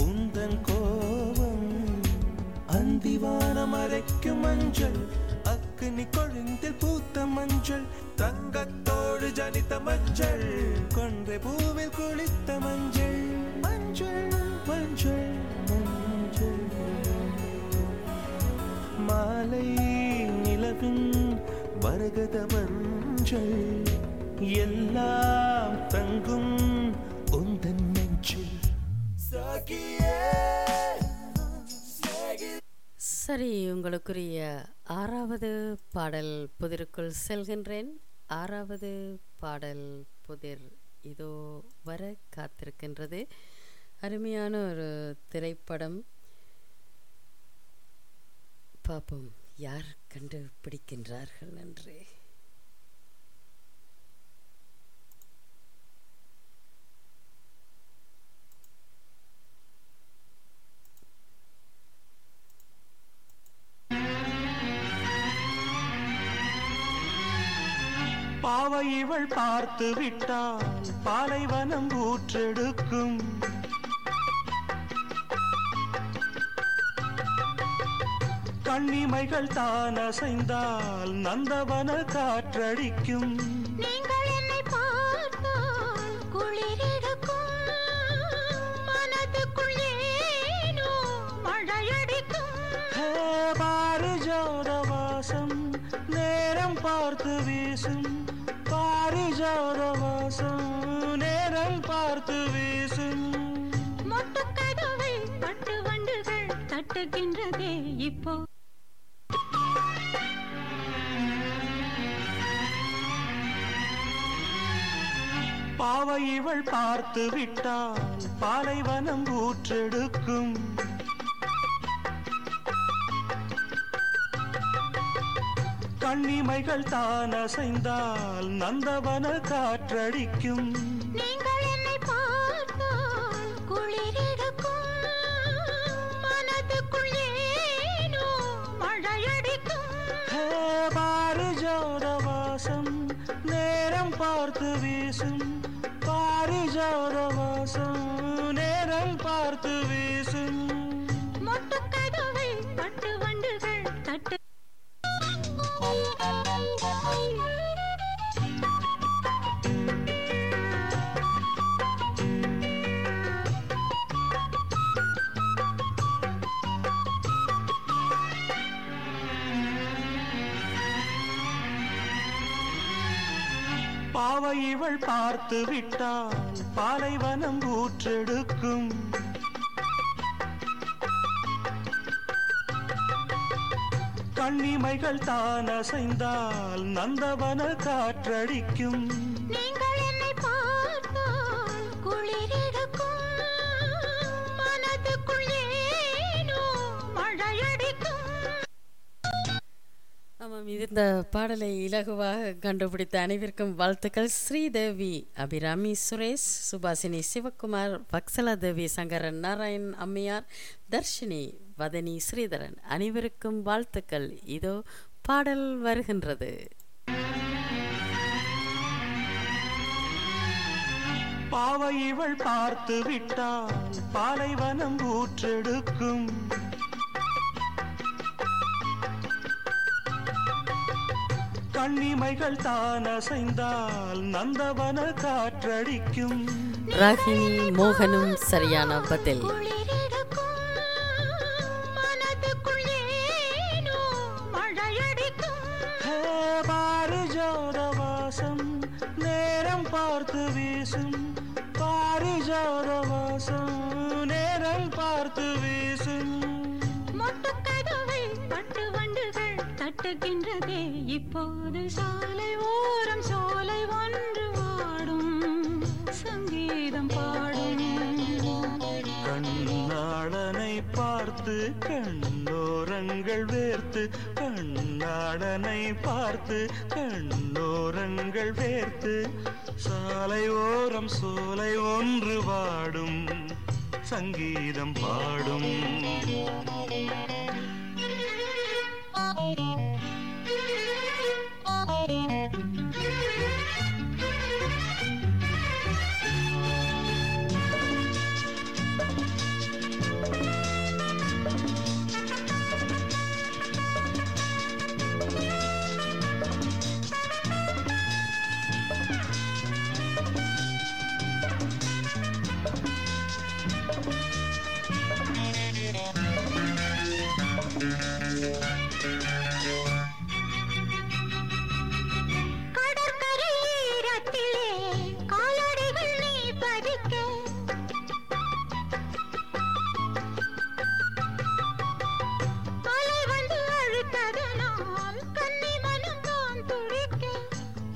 அந்திவானம் அரைக்கும் மஞ்சள் பங்குனி கொழுந்தில் பூத்த மஞ்சள் தங்கத்தோடு ஜனித்த மஞ்சள் கொன்றை பூவில் குளித்த மஞ்சள் மஞ்சள் மஞ்சள் மஞ்சள் மாலை நிலவின் மரகத மஞ்சள் எல்லாம் தங்கும் உந்தன் நெஞ்சில் சரி, உங்களுக்குரிய ஆறாவது பாடல் புதிருக்குள் செல்கின்றேன். ஆறாவது பாடல் புதிர் இதோ வர காத்திருக்கின்றது. அருமையான ஒரு திரைப்படம். பார்ப்போம் யார் கண்டுபிடிக்கின்றார்கள் என்று. பாவை இவள் பார்த்து விட்டால் பாலைவனம் ஊற்றெடுக்கும். கண்ணிமைகள் தான் அசைந்தால் நந்தவன காற்றடிக்கும். நீங்கள் என்னை பார்த்தால் குளிரெடுக்கும், மனதுக்குள் ஏனோ மழையடிக்கும். பாரிஜாத வாசம் நேரம் பார்த்து வீசும். பாரிஜாத வாசம் நேரம் பார்த்து வீசும். மொட்டுக்கதவை பட்டு வண்டுகள் தட்டுகின்றதே இப்போ. பாவை இவள் பார்த்து விட்டால் பாலைவனம் ஊற்றெடுக்கும். கண்ணிமைகள் தான் அசைந்தால் நந்தவன காற்றடிக்கும். நீங்கள் என்னை பார்த்தால் குளிரெடுக்கும், மனதுக்குள் ஏனோ மழையடிக்கும். பாரிஜாத வாசம் நேரம் பார்த்து வீசும். பாரிஜாத வாசம் நேரம் பார்த்து வீசும். மொட்டுக்கதவை பட்டு வண்டுகள் தட்டு. பாவை இவள் பார்த்து விட்டால் பாலைவனம் ஊற்றெடுக்கும். கண்ணிமைகள் தான் அசைந்தால் நந்தவன காற்றடிக்கும். நீங்கள் என்னை பார்த்தால் குளிரெடுக்கும், மனதுக்குள் ஏனோ மழையடிக்கும். ஆமாம், இந்த பாடலை இலகுவாக கண்டுபிடித்த அனைவருக்கும் வாழ்த்துக்கள். ஸ்ரீதேவி, அபிராமி சுரேஷ், சுபாசினி சிவகுமார், வக்சலா தேவி, சங்கரன் நாராயண் அம்மையார், தர்ஷினி, வதனி ஸ்ரீதரன் அனைவருக்கும் வாழ்த்துக்கள். இதோ பாடல் வருகின்றது. பாவை இவள் பார்த்து விட்டால் பாலைவனம் ஊற்றெடுக்கும். கண்ணிமைகள் தான் அசைந்தால் நந்தவன காற்றடிக்கும். ராகினி மோகனும் சரியான பதில். மனதுக்குள் ஏனோ மழையடிக்கும். பாரிஜாத வாசம் நேரம் பார்த்து வீசும். பாரிஜாத வாசம் நேரம் பார்த்து வீசும். மொட்டுக்கதவை பட்டு வண்டுகள் தட்டுகின்றதே இப்போது. சாலை ஓரம் சோலை ஒன்று வாடும், சங்கீதம் பாடும். கண்ணாளனை பார்த்து கண்ணோரங்கள் வேர்த்து. கண்ணாளனை பார்த்து கண்ணோரங்கள் வேர்த்து. சாலை ஓரம் சோலை ஒன்று வாடும், சங்கீதம் பாடும்.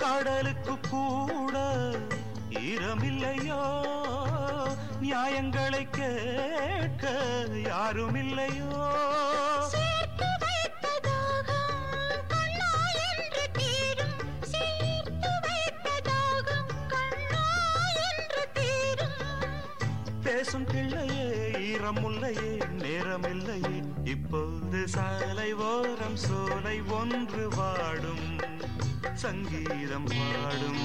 கடலுக்கு கூட ஈரமில்லையோ நியாயங்களை கேட்க யாரும் இல்லையோ சேர்த்து வைத்த தாகம் கண்ணா என்று தீரும் சேர்த்து வைத்த தாகம் கண்ணா என்று தீரும் பேசும் பிள்ளையே ஈரமுல்லையே நேரமில்லையே இப்போது சாலை ஓரம் சோலை ஒன்று வாடும் சங்கீதம் பாடும்.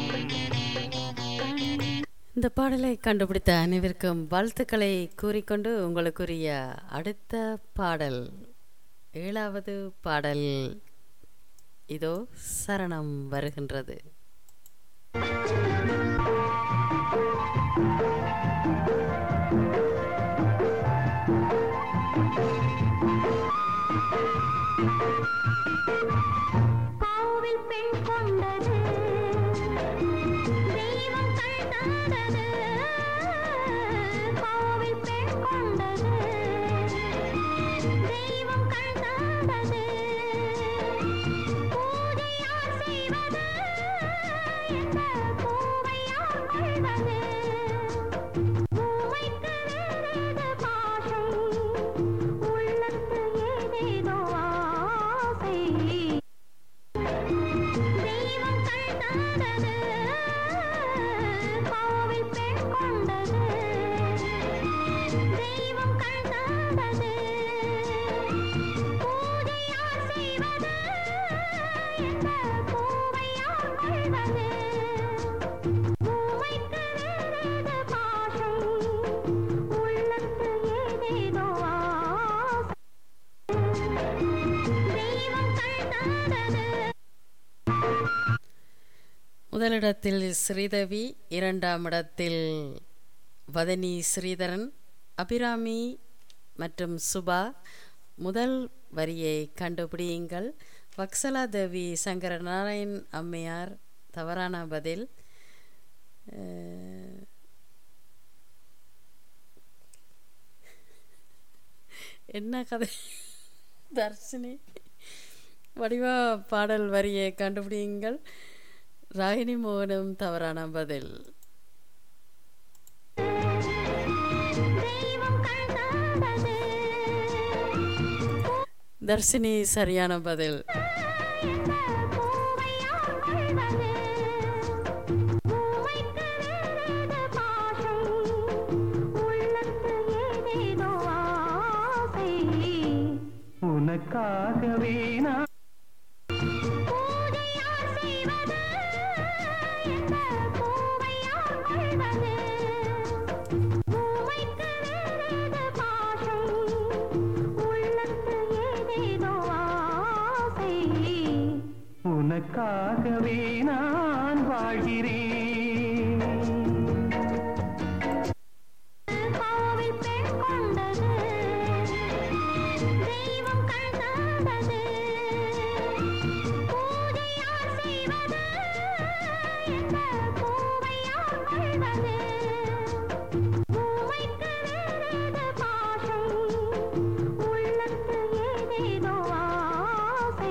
இந்த பாடலை கண்டுபிடித்த அனைவருக்கும் வாழ்த்துக்களை கூறிக்கொண்டு உங்களுக்குரிய அடுத்த பாடல் ஏழாவது பாடல் இதோ சரணம் வருகின்றது. கோவில் பெண் கொண்டது தெய்வம் கண் தந்தது கோவில் பெண் கொண்டது தெய்வம் கண் தந்தது பூஜை யார் செய்வது என்ன பூவை யார் கொள்வது பூவைக்கு வேறேது பாஷை உள்ளத்து ஏதேதோ ஆசை தெய்வம் கண் தந்தது கோவில் பெண் கொண்டது தெய்வம் கண் தந்தது பூஜை யார் செய்வது என்ன பூவை யார் கொள்வது பூவைக்கு வேறேது பாஷை உள்ளத்து ஏதேதோ ஆசை தெய்வம் கண் தந்தது. முதலிடத்தில் ஸ்ரீதேவி, இரண்டாம் இடத்தில் வதனி ஸ்ரீதரன், அபிராமி மற்றும் சுபா. முதல் வரியை கண்டுபிடியுங்கள். வக்சலா தேவி சங்கர நாராயண் அம்மையார் தவறான பதில். அஹ், என்ன கதை தர்ஷினி வடிவா பாடல் வரியை கண்டுபிடியுங்கள். ராகினி மோகனும் தவறான பதில். தெய்வம் கண் தந்தது தர்ஷினி சரியான பதில். என்ன பூவை யார் கொள்வது பூவைக்கு வேறேது பாஷை உள்ளத்து ஏதேதோ ஆசை உனக்காகவே நான் பூஜை யார் செய்வது என்ன பூவை யார் கொள்வது பூவைக்கு வேறேது பாஷை உள்ளத்து ஏதேதோ ஆசை உனக்காகவே நான் வாழ்கிறேன். கோவில் பெண் கொண்டது தெய்வம் கண் தந்தது பூஜை யார் செய்வது என்ன பூவை யார் கொள்வது பூவைக்கு வேறேது பாஷை உள்ளத்து ஏதேதோ ஆசை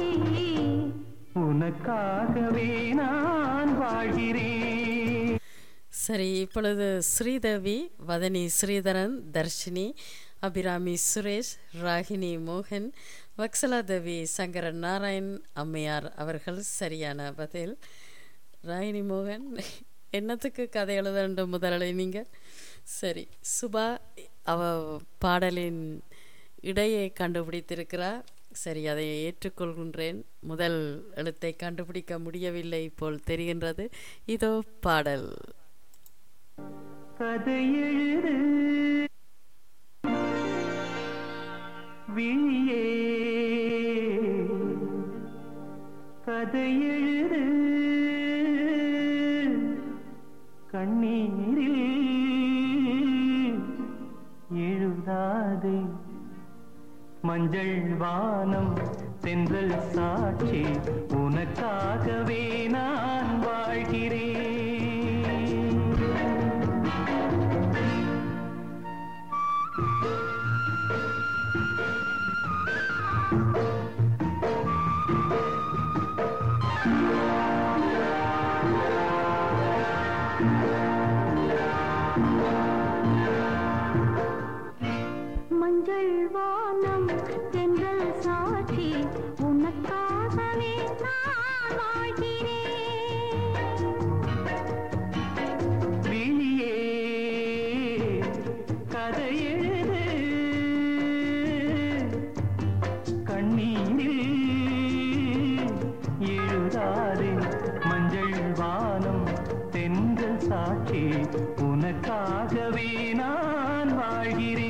உனக்காகவே நான் வாழ்கிறேன். சரி, இப்பொழுது ஸ்ரீதேவி, வதனி ஸ்ரீதரன், தர்ஷினி, அபிராமி சுரேஷ், ராகினி மோகன், வக்சலா தேவி சங்கர நாராயண் அம்மையார் அவர்கள் சரியான பதில். ராகினி மோகன் என்னத்துக்கு கதை எழுத வேண்டும் முதலில் நீங்கள்? சரி, சுபா அவ பாடலின் இடையை கண்டுபிடித்திருக்கிறார். சரி, அதை ஏற்றுக்கொள்கின்றேன். முதல் எழுத்தை கண்டுபிடிக்க முடியவில்லை போல் தெரிகின்றது. இதோ பாடல். கதை எழுது விழியே கதை எழுது கண்ணீரில் எழுதாதே மஞ்சள் வானம் தென்றல் சாட்சி உனக்காகவே நான் வாழ்கிறேன். மஞ்சள் வானம் தென்றல் சாட்சி உனக்காகவே நான் வாழ்கிறேன். விழியே கதை எழுது கண்ணீரில் எழுதாதே மஞ்சள் வானம் தென்றல் சாட்சி உனக்காகவே நான் வாழ்கிறேன்.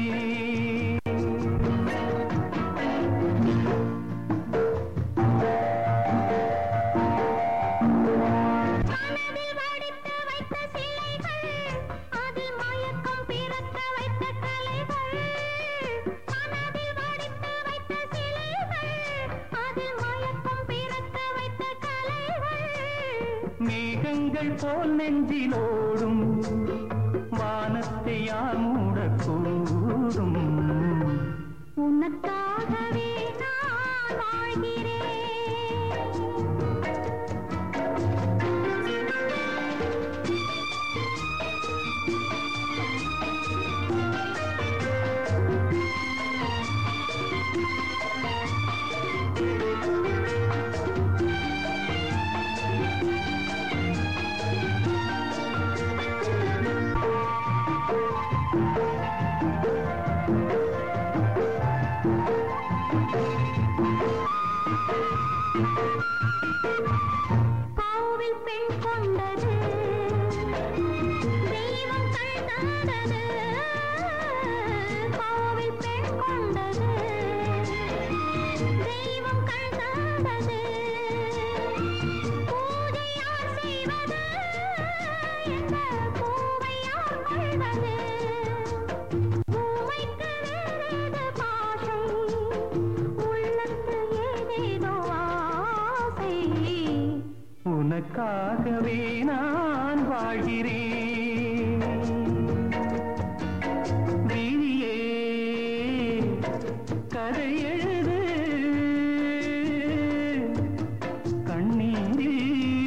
மனதில் வடித்து வைத்த சிலைகள் அதில் மயக்கம் பிறக்க வைத்த கலைகள். மனதில் வடித்து வைத்த சிலைகள் அதில் மயக்கம் பிறக்க வைத்த கலைகள். மேகங்கள் போல் நெஞ்சிலோடும் வானத்தை யார் மூடக்கூடும். உனக்காகவே நான் வாழ்கிறேன். கோவில் பெண் கொண்டது தெய்வம் கண் தந்தது. கோவில் பெண் கொண்டது தெய்வம் கண் தந்தது. பூஜை யார் செய்வது என்ற பூவை யார் கொள்வது. பூமைக்கு வேறேது பாஷை உள்ளத்து ஏதேதோ ஆசை. உனக்காகவே நான் வாழ்கிறேன். விழியே கதை எழுது கண்ணீரில்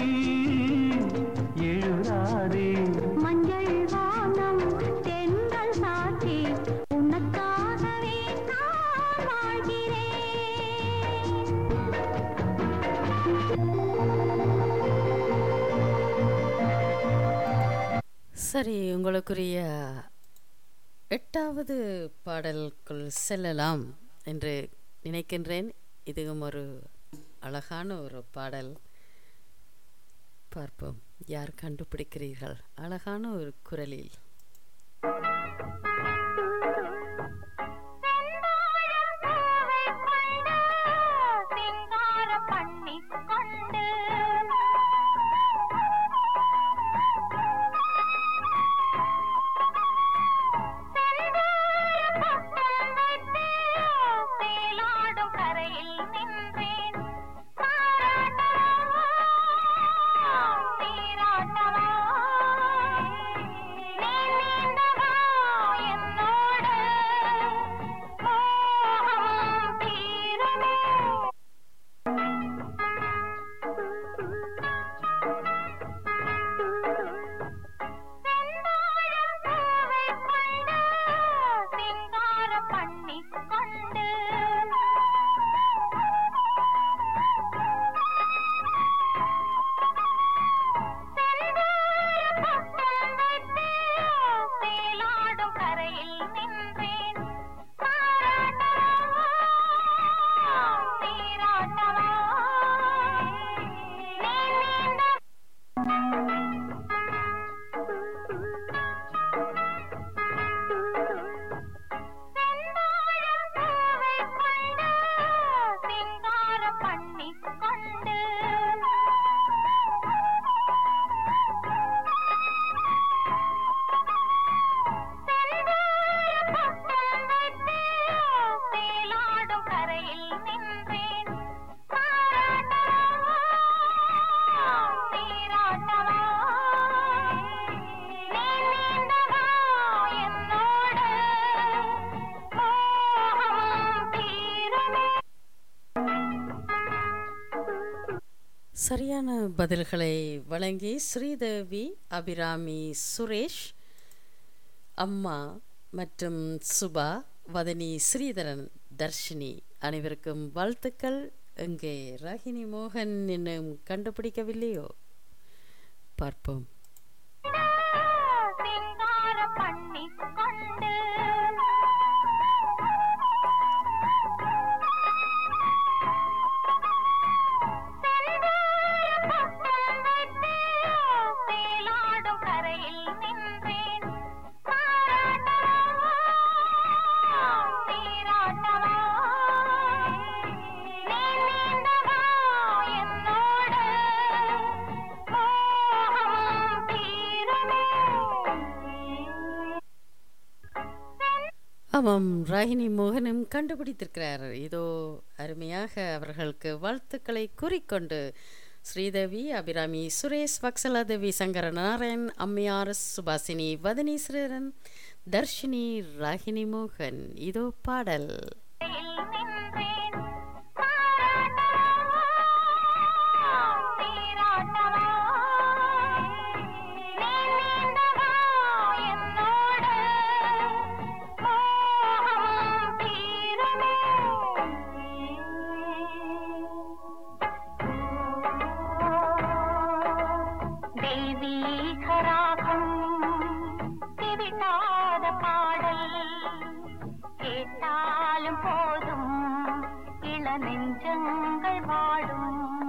எழுதாதே மஞ்சள் வானம் தென்றல் சாட்சி உனக்காகவே நான் வாழ்கிறேன். சரி, உங்களுக்குரிய எட்டாவது பாடலுக்குள் செல்லலாம் என்று நினைக்கின்றேன். இதுவும் ஒரு அழகான ஒரு பாடல். பார்ப்போம் யார் கண்டுபிடிக்கிறீர்கள். அழகான ஒரு குரலில் சிங்கார பண்ணி கொண்டு சேலாடும் கரையில் நின்றேன். நீராட்டவா நீ நீந்தவா என்னோடு மோகம் தீருமே. செந்தாழம் பூவைக் கொண்டு சிங்கார பண்ணி கொண்டு சேலாடும் கரையில் நின்றேன். நீராட்டவா நீ நீந்த செந்தாழம் பூவைக் கொண்டு சிங்கார பண்ணி கொண்டு சேலாடும் கரையில் நின்றேன். நீராட்டவா நீ நீந்தவா என்னோடு மோகம் தீருமே. சரியான பதில்களை வழங்கி ஸ்ரீதேவி, அபிராமி, சுரேஷ், அம்மா மற்றும் சுபா வதனி ஸ்ரீதரன், தர்ஷினி அனைவருக்கும் வாழ்த்துக்கள். எங்கே ராகினி மோகன் இன்னும் கண்டுபிடிக்கவில்லையோ? பார்ப்போம். ஆமாம், ராகினி மோகனும் கண்டுபிடித்திருக்கிறார். இதோ அருமையாக அவர்களுக்கு வாழ்த்துக்களை கூறிக்கொண்டு ஸ்ரீதேவி, அபிராமி, சுரேஷ், வக்சலாதேவி, சங்கர நாராயண், அம்மையார், சுபாசினி, வதனி ஸ்ரீதரன், தர்ஷினி, ராகினி மோகன். இதோ பாடல். நெஞ்சங்கள் வாடும்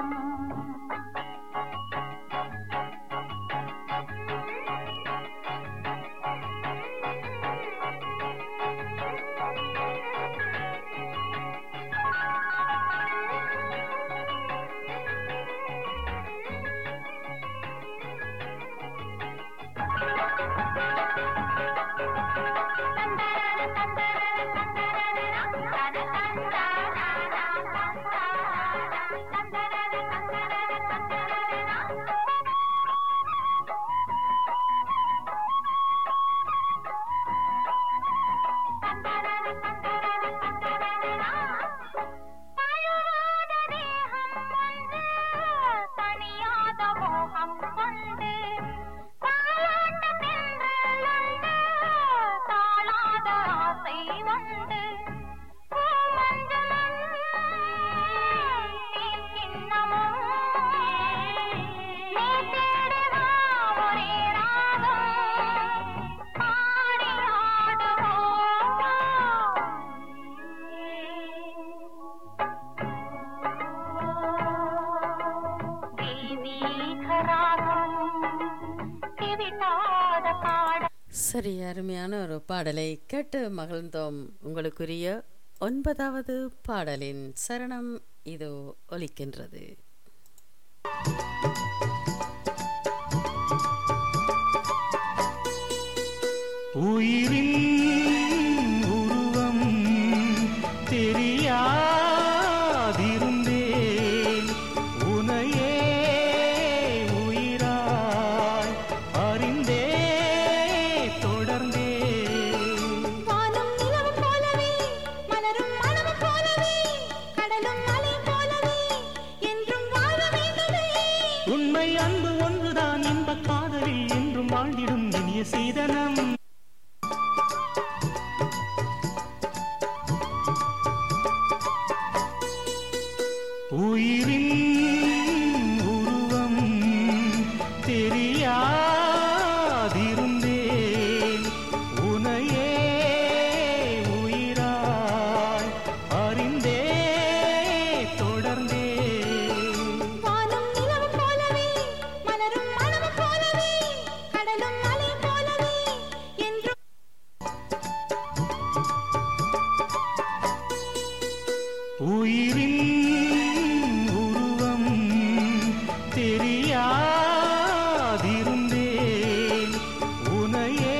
சரி, அருமையான ஒரு பாடலை கேட்டு மகிழ்ந்தோம். உங்களுக்குரிய ஒன்பதாவது பாடலின் சரணம் இதோ ஒலிக்கின்றது. உயிரின் உருவம் தெரியாதிருந்தேன், உனையே உயிராய் அறிந்தே தொடர்ந்தே. வானம் நிலவு போலவே, மலரும் மனவு போலவே, கடலும் மலை போலவே என்றும் வாழ வேண்டுமே. உண்மை அன்பு ஒன்றுதான் இன்ப காதலில் என்றும் வாழ்ந்திடும் இனிய சீதனம். உயிரின் உருவம் தெரியாதிருந்தேன், உனையே உயிராய் அறிந்தே தொடர்ந்தே. வானம் நிலவு போலவே, மலரும் மனவு போலவே, கடலும் மலை போலவே என்றும். உயிரின் உருவம் தெரியாதிருந்தேன், உனையே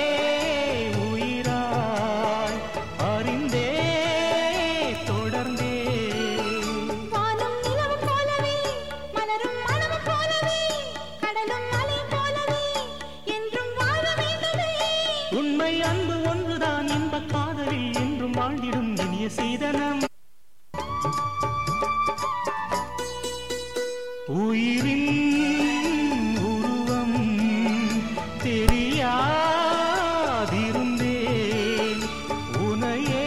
உயிராய் அறிந்தே தொடர்ந்தே. வானம் நிலவு போலவே, மலரும் மனவு போலவே, கடலும் மலை போலவே என்றும் வாழ வேண்டுமே. உண்மை அன்பு ஒன்றுதான் இன்ப காதலில் என்றும் வாழ்ந்திடும் இனிய சீதனம். உயிரின் உருவம் தெரியாதிருந்தேன், உனையே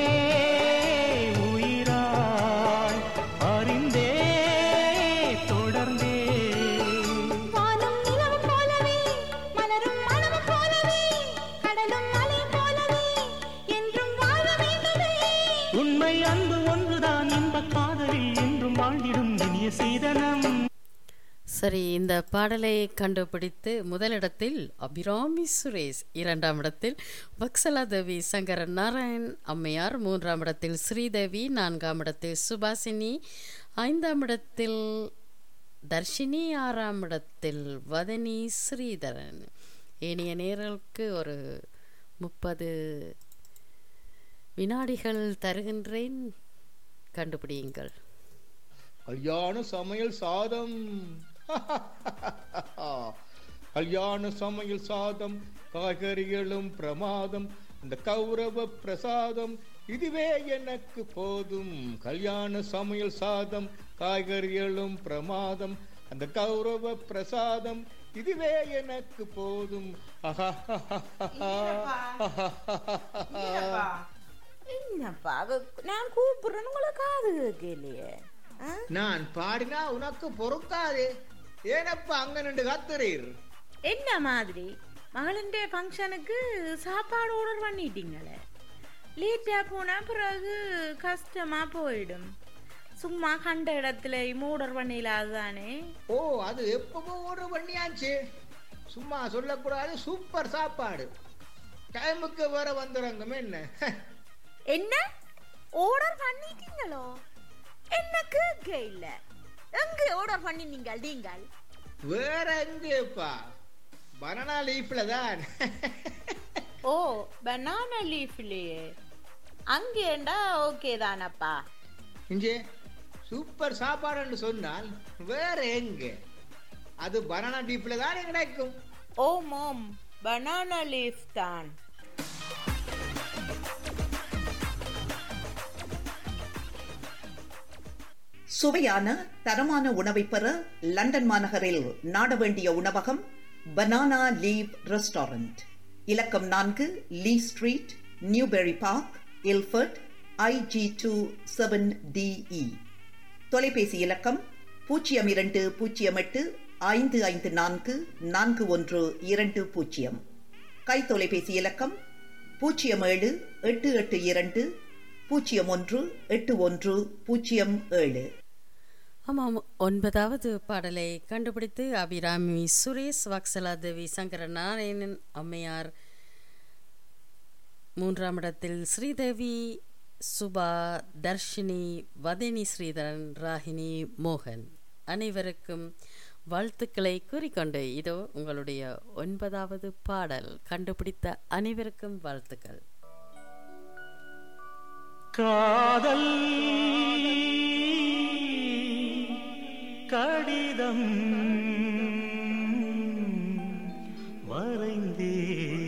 உண்மை அன்பு ஒன்றுதான் இன்ப காதலில் என்றும் வாழ்ந்திடும் இனிய சீதனம். சரி, இந்த பாடலை கண்டுபிடித்து முதலிடத்தில் அபிராமி சுரேஷ், இரண்டாம் இடத்தில் வக்சலா தேவி சங்கர நாராயண் அம்மையார், மூன்றாம் இடத்தில் ஸ்ரீதேவி, நான்காம் இடத்தில் சுபாசினி, ஐந்தாம் இடத்தில் தர்ஷினி, ஆறாம் இடத்தில் வதனி ஸ்ரீதரன். ஏனைய நேரலுக்கு ஒரு முப்பது வினாடிகள் தருகின்றேன், கண்டுபிடியுங்கள். கல்யாண சமையல் சாதம், கல்யாண சமையல் சாதம், காய்கறிகளும் பிரமாதம், அந்த கௌரவ பிரசாதம் இதுவே எனக்கு போதும். கல்யாண சமையல் சாதம், காய்கறிகளும் பிரமாதம், அந்த கௌரவ பிரசாதம் இதுவே எனக்கு போதும். என்னப்பா நான் கூப்பிடுறேன்னு உங்களை காது கேட்கலையே. நான் பாடினா உனக்கு பொறுக்காது. ஏனப்பா அங்க நின்று கத்துறீர்? என்ன மாதிரி மகளின் ஃபங்க்ஷனுக்கு சாப்பாடு ஆர்டர் பண்ணிட்டீங்களே, லேட்டா போனா பிறகு கஷ்டமா போயிடும். சும்மா கண்ட இடத்துல ஆர்டர் பண்ணிடலாதானே? ஓ, அது எப்பவோ ஆர்டர் பண்ணியாச்சு. சும்மா சொல்லக்கூடாது. சூப்பர் சாப்பாடு, டைமுக்கு வேற வந்துடுங்க. என்ன என்ன ஆர்டர் பண்ணிட்டீங்களோ? என்ன கேட்க இல்ல, எங்க ஆர்டர் பண்ணினீங்க? நீங்கள் வேற எங்கப்பா? பனானா லீஃப்ல தான். ஓ, பனானா லீஃப்லயே அங்கேண்டா ஓகே தானப்பா. இங்கே சூப்பர் சாப்பாடுன்னு சொன்னால் வேற எங்க? அது பனானா லீஃப்ல தான் கிடைக்கும். ஓம் ஓம், பனானா லீஃப் தான். சுவையான தரமான உணவை பெற லண்டன் மாநகரில் நாட வேண்டிய உணவகம் பனானா லீவ் ரெஸ்டாரண்ட். இலக்கம் நான்கு, Lee Street, Newbury Park, Ilford, IG two seven DE. தொலைபேசி இலக்கம் பூஜ்ஜியம் இரண்டு பூஜ்ஜியம் எட்டு ஐந்து ஐந்து நான்கு நான்கு ஒன்று இரண்டு பூஜ்ஜியம். கை தொலைபேசி இலக்கம் பூஜ்ஜியம் ஏழு எட்டு எட்டு இரண்டு பூஜ்ஜியம் ஒன்று எட்டு ஒன்று பூஜ்ஜியம் ஏழு. ஆமாம், ஒன்பதாவது பாடலை கண்டுபிடித்து அபிராமி சுரேஷ், வக்சலா தேவி சங்கர நாராயணன் அம்மையார், மூன்றாம் இடத்தில் ஸ்ரீதேவி, சுபா, தர்ஷினி, வதனி ஸ்ரீதரன், ராகினி, மோகன் அனைவருக்கும் வாழ்த்துக்களை கூறிக்கொண்டு இதோ உங்களுடைய ஒன்பதாவது பாடல். கண்டுபிடித்த அனைவருக்கும் வாழ்த்துக்கள். காதல் கடிதம் வரைந்தே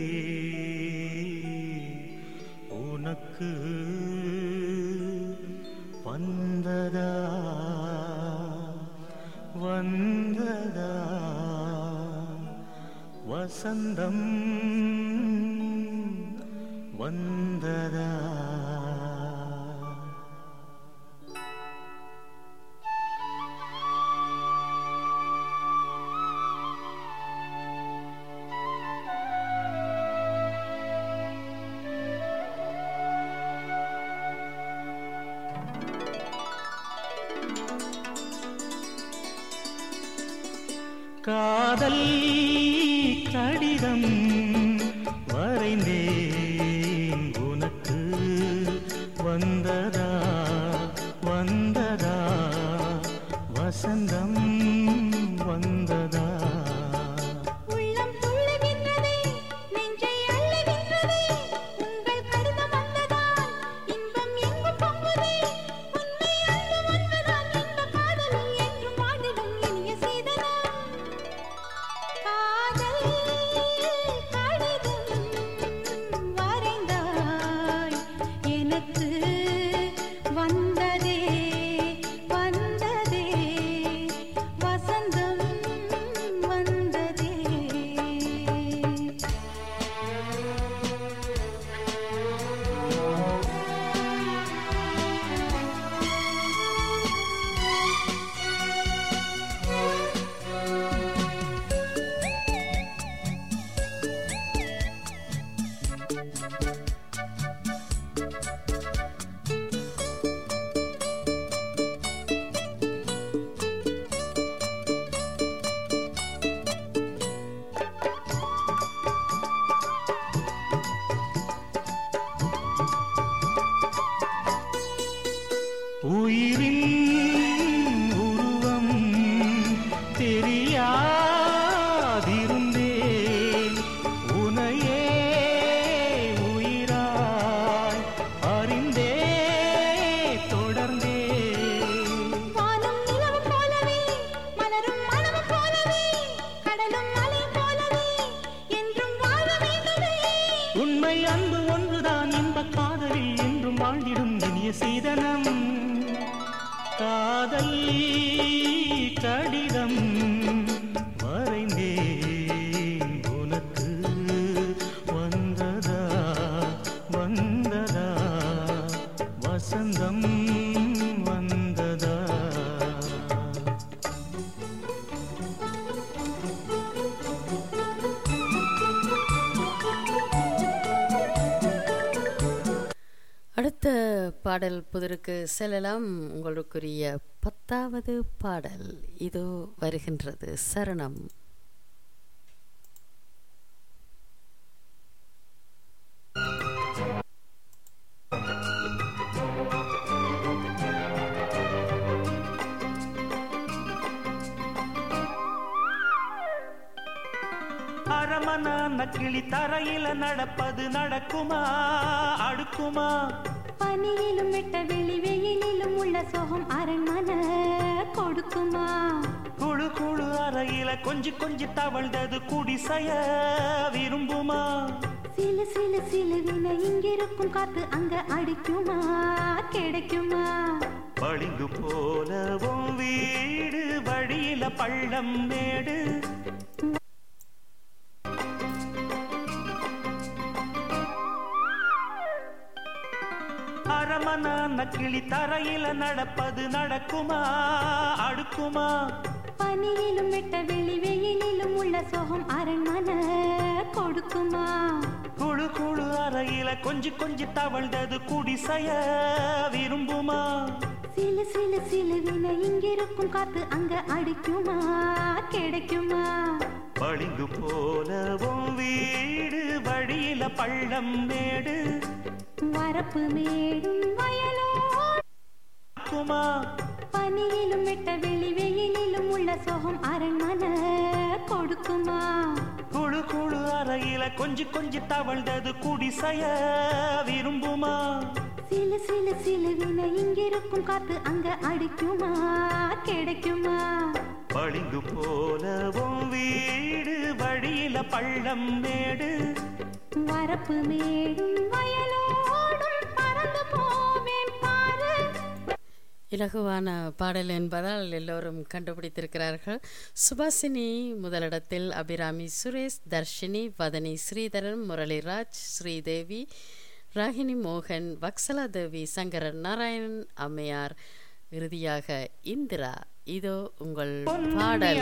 உனக்கு வந்ததா வந்ததா வசந்தம் வந்ததா. காதல் கடிதம் வரைந்தேன் உனக்கு வந்ததா வந்ததா வசந்தம் வந்ததா. உள்ளம் துள்ளுகின்றதே, நெஞ்சை அள்ளுகின்றதே, உங்கள் கடிதம் வந்ததால் இன்பம் எங்கும் பொங்குதே. உண்மை அன்பு வந்ததால் இன்ப காதல் என்றும் வாழ்ந்திடும் இனிய சீதனம். காதல் கடிதம் வரைந்தாய் எனக்கு வந்ததே வந்ததே உயிரின் உருவம் தெரியாதிருந்தேன் உனையே உயிராய் அறிந்தே தொடர்ந்தே வானம் நிலவு போலவே மலரும் மனம் போலவே கடலும் மலை போலவே என்றும் வாழ வேண்டுமே உண்மை அன்பு ஒன்றுதான் இன்பக் காதலில் என்றும் வாழ்ந்திடும் இனிய சீதனம் காதல் கடிதம் வரைந்தேன் உனக்கு வந்ததா வந்ததா வசந்தம் வந்ததா அடுத்த பாடல் புதிருக்கு செல்லலாம். உங்களுக்குரிய பத்தாவது பாடல் இதோ வருகின்றது. சரணம். அரமனான கிளி தரையில நடப்பது நடக்குமா அடுக்குமா பனியிலும் வெட்ட வெளி வெயிலிலும் உள்ள சோகம் அரண்மன கொடுக்குமா குழு குழு அறையில கொஞ்சி கொஞ்சி தவழ்ந்தது குடிசைய விரும்புமா சிலு சிலு சிலுவின இங்கிருக்கும் காத்து அங்க அடிக்குமா கிடைக்குமா பளிங்கு போலவும் வீடு வழியில பள்ளம் மேடு அரமனான கிளி தரையில நடப்பது நடக்குமா அடுக்குமா பனியிலும் வெட்ட வெளி வெயிலிலும் உள்ள சோகம் அரண்மன கொடுக்குமா குழு குழு அறையில கொஞ்சி கொஞ்சி தவழ்ந்தது குடிசைய விரும்புமா சிலு சிலு சிலுவின இங்கிருக்கும் காத்து அங்க அடிக்குமா கிடைக்குமா பளிங்கு போலவும் வீடு வழியில பள்ளம் மேடு வரப்பு மேடும் வயலோடுமா பனியிலும் வெட்ட வெளி வெயிலிலும் உள்ள சோகம் அரண்மன கொடுக்குமா குழு குழு அறையில கொஞ்சி கொஞ்சி தவழ்ந்தது குடிசைய விரும்புமா சிலு சிலு சிலுவின இங்கிருக்கும் காத்து அங்க அடிக்குமா கிடைக்குமா பளிங்கு போலவும் வீடு வழியில பள்ளம் மேடு வரப்பு மேடும் வயலோடும் பறந்து போவேன் பாரு. இலகுவான பாடல் என்பதால் எல்லோரும் கண்டுபிடித்திருக்கிறார்கள். சுபாசினி முதலிடத்தில், அபிராமி சுரேஷ், தர்ஷினி, வதனி ஸ்ரீதரன், முரளிராஜ், ஸ்ரீதேவி, ராகினி மோகன், வக்சலா தேவி, சங்கரன் நாராயணன், அம்மையார், இறுதியாக இந்திரா. இதோ உங்கள் பாடல்.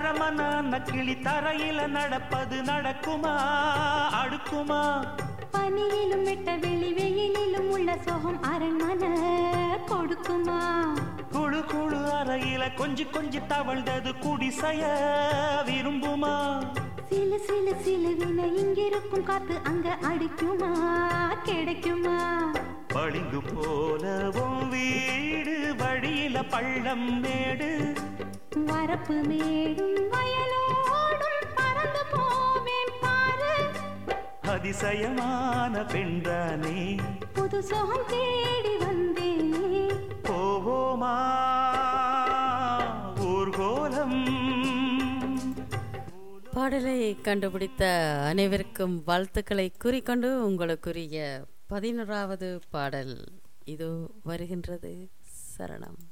தரமனான கிளி தரையில நடப்பது நடக்குமா அடுக்குமா? பனியிலும் வெட்ட வெளி வெயிலிலும் உள்ள சோகம் அரண்மனை கொடுக்குமா? குழு குழு அறையில கொஞ்சி கொஞ்சி தவழ்ந்தது குடிசைய விரும்புமா? சிலு சிலு சிலுவின இங்கிருக்கும் காத்து அங்க அடிக்குமா கிடைக்குமா? பளிங்கு போலவும் வீடு வழியில பள்ளம் மேடு வரப்பு மேடும் வயலோடும் பறந்து போவேன் பாரு. அதிசயமான பெண்தானே புது சோகம் தேடி வந்தேனே. போவோமா ஊர்கோலம்? பாடலை கண்டுபிடித்த அனைவருக்கும் வாழ்த்துக்களை கூறிக்கொண்டு உங்களுக்குரிய பதினோராவது பாடல் இதோ வருகின்றது. சரணம்.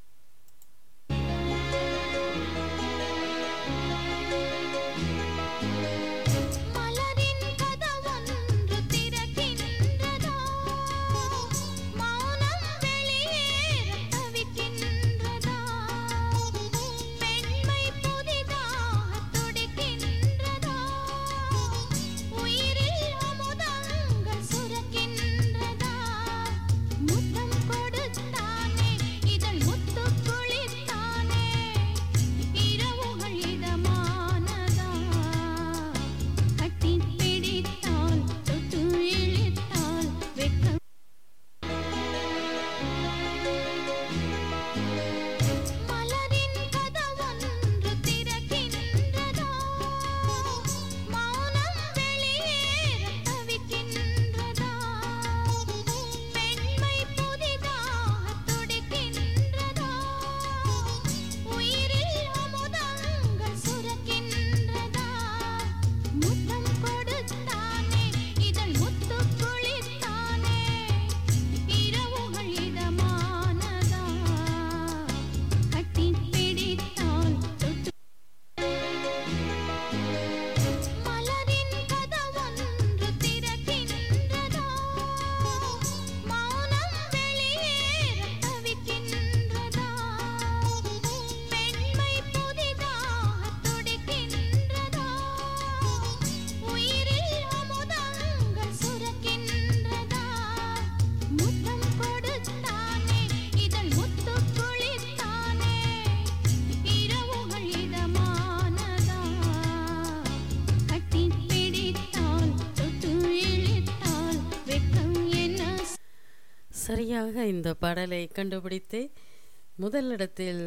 சரியாக இந்த பாடலை கண்டுபிடித்து முதலிடத்தில்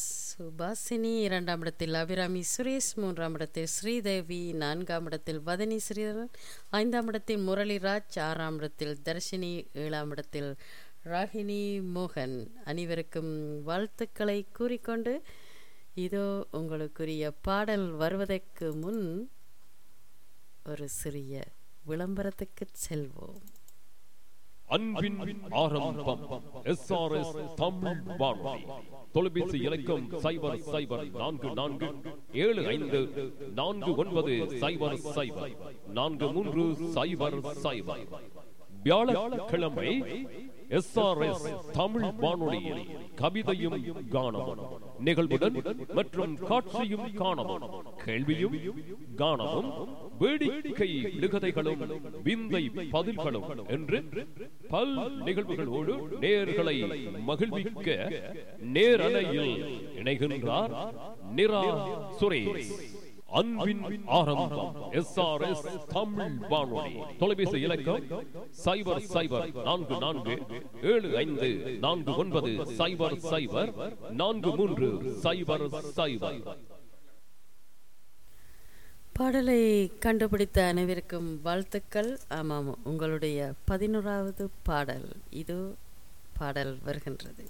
சுபாசினி, இரண்டாம் இடத்தில் அபிராமி சுரேஷ், மூன்றாம் இடத்தில் ஸ்ரீதேவி, நான்காம் இடத்தில் வதனி ஸ்ரீதரன், ஐந்தாம் இடத்தில் முரளிராஜ், ஆறாம் இடத்தில் தர்ஷினி, ஏழாம் இடத்தில் ராகினி மோகன். அனைவருக்கும் வாழ்த்துக்களை கூறிக்கொண்டு இதோ உங்களுக்குரிய பாடல் வருவதற்கு முன் ஒரு சிறிய விளம்பரத்துக்கு செல்வோம். அன்பின் ஆரம்பம் எஸ் ஆர் எஸ் தமிழ் வானொலி. தொலைபேசி இலக்கம் சைபர் சைபர் நான்கு நான்கு ஏழு ஐந்து நான்கு ஒன்பது சைபர் சைபர் நான்கு மூன்று சைபர் சைபர். வியாழக்கிழமை எஸ் ஆர் எஸ் தமிழ் வானொலியில் கவிதையும் கானமும் நிகழ்வுடன் மற்றும் காட்சியும் காணவும், கேள்வியும் கானமும், வேடிக்கை நிகழ்ச்சிகளும் விந்தை பதில்களும் என்று பல் நிகழ்வுகளோடு நேர்களை மகிழ்விக்க நேரலையில் இணைகின்றார் நிரா சுரேஷ். அன்பின் ஆரம்பம் எஸ் ஆர் எஸ் தமிழ் வானொலி. தொலைபேசி இலக்கம் சைபர் சைபர் நான்கு நான்கு ஏழு ஐந்து நான்கு ஒன்பது சைபர் சைபர் நான்கு மூன்று சைபர் சைபர். பாடலை கண்டுபிடித்த அனைவருக்கும் வாழ்த்துக்கள். ஆமாம், உங்களுடைய பதினோராவது பாடல் இது பாடல் வருகின்றது.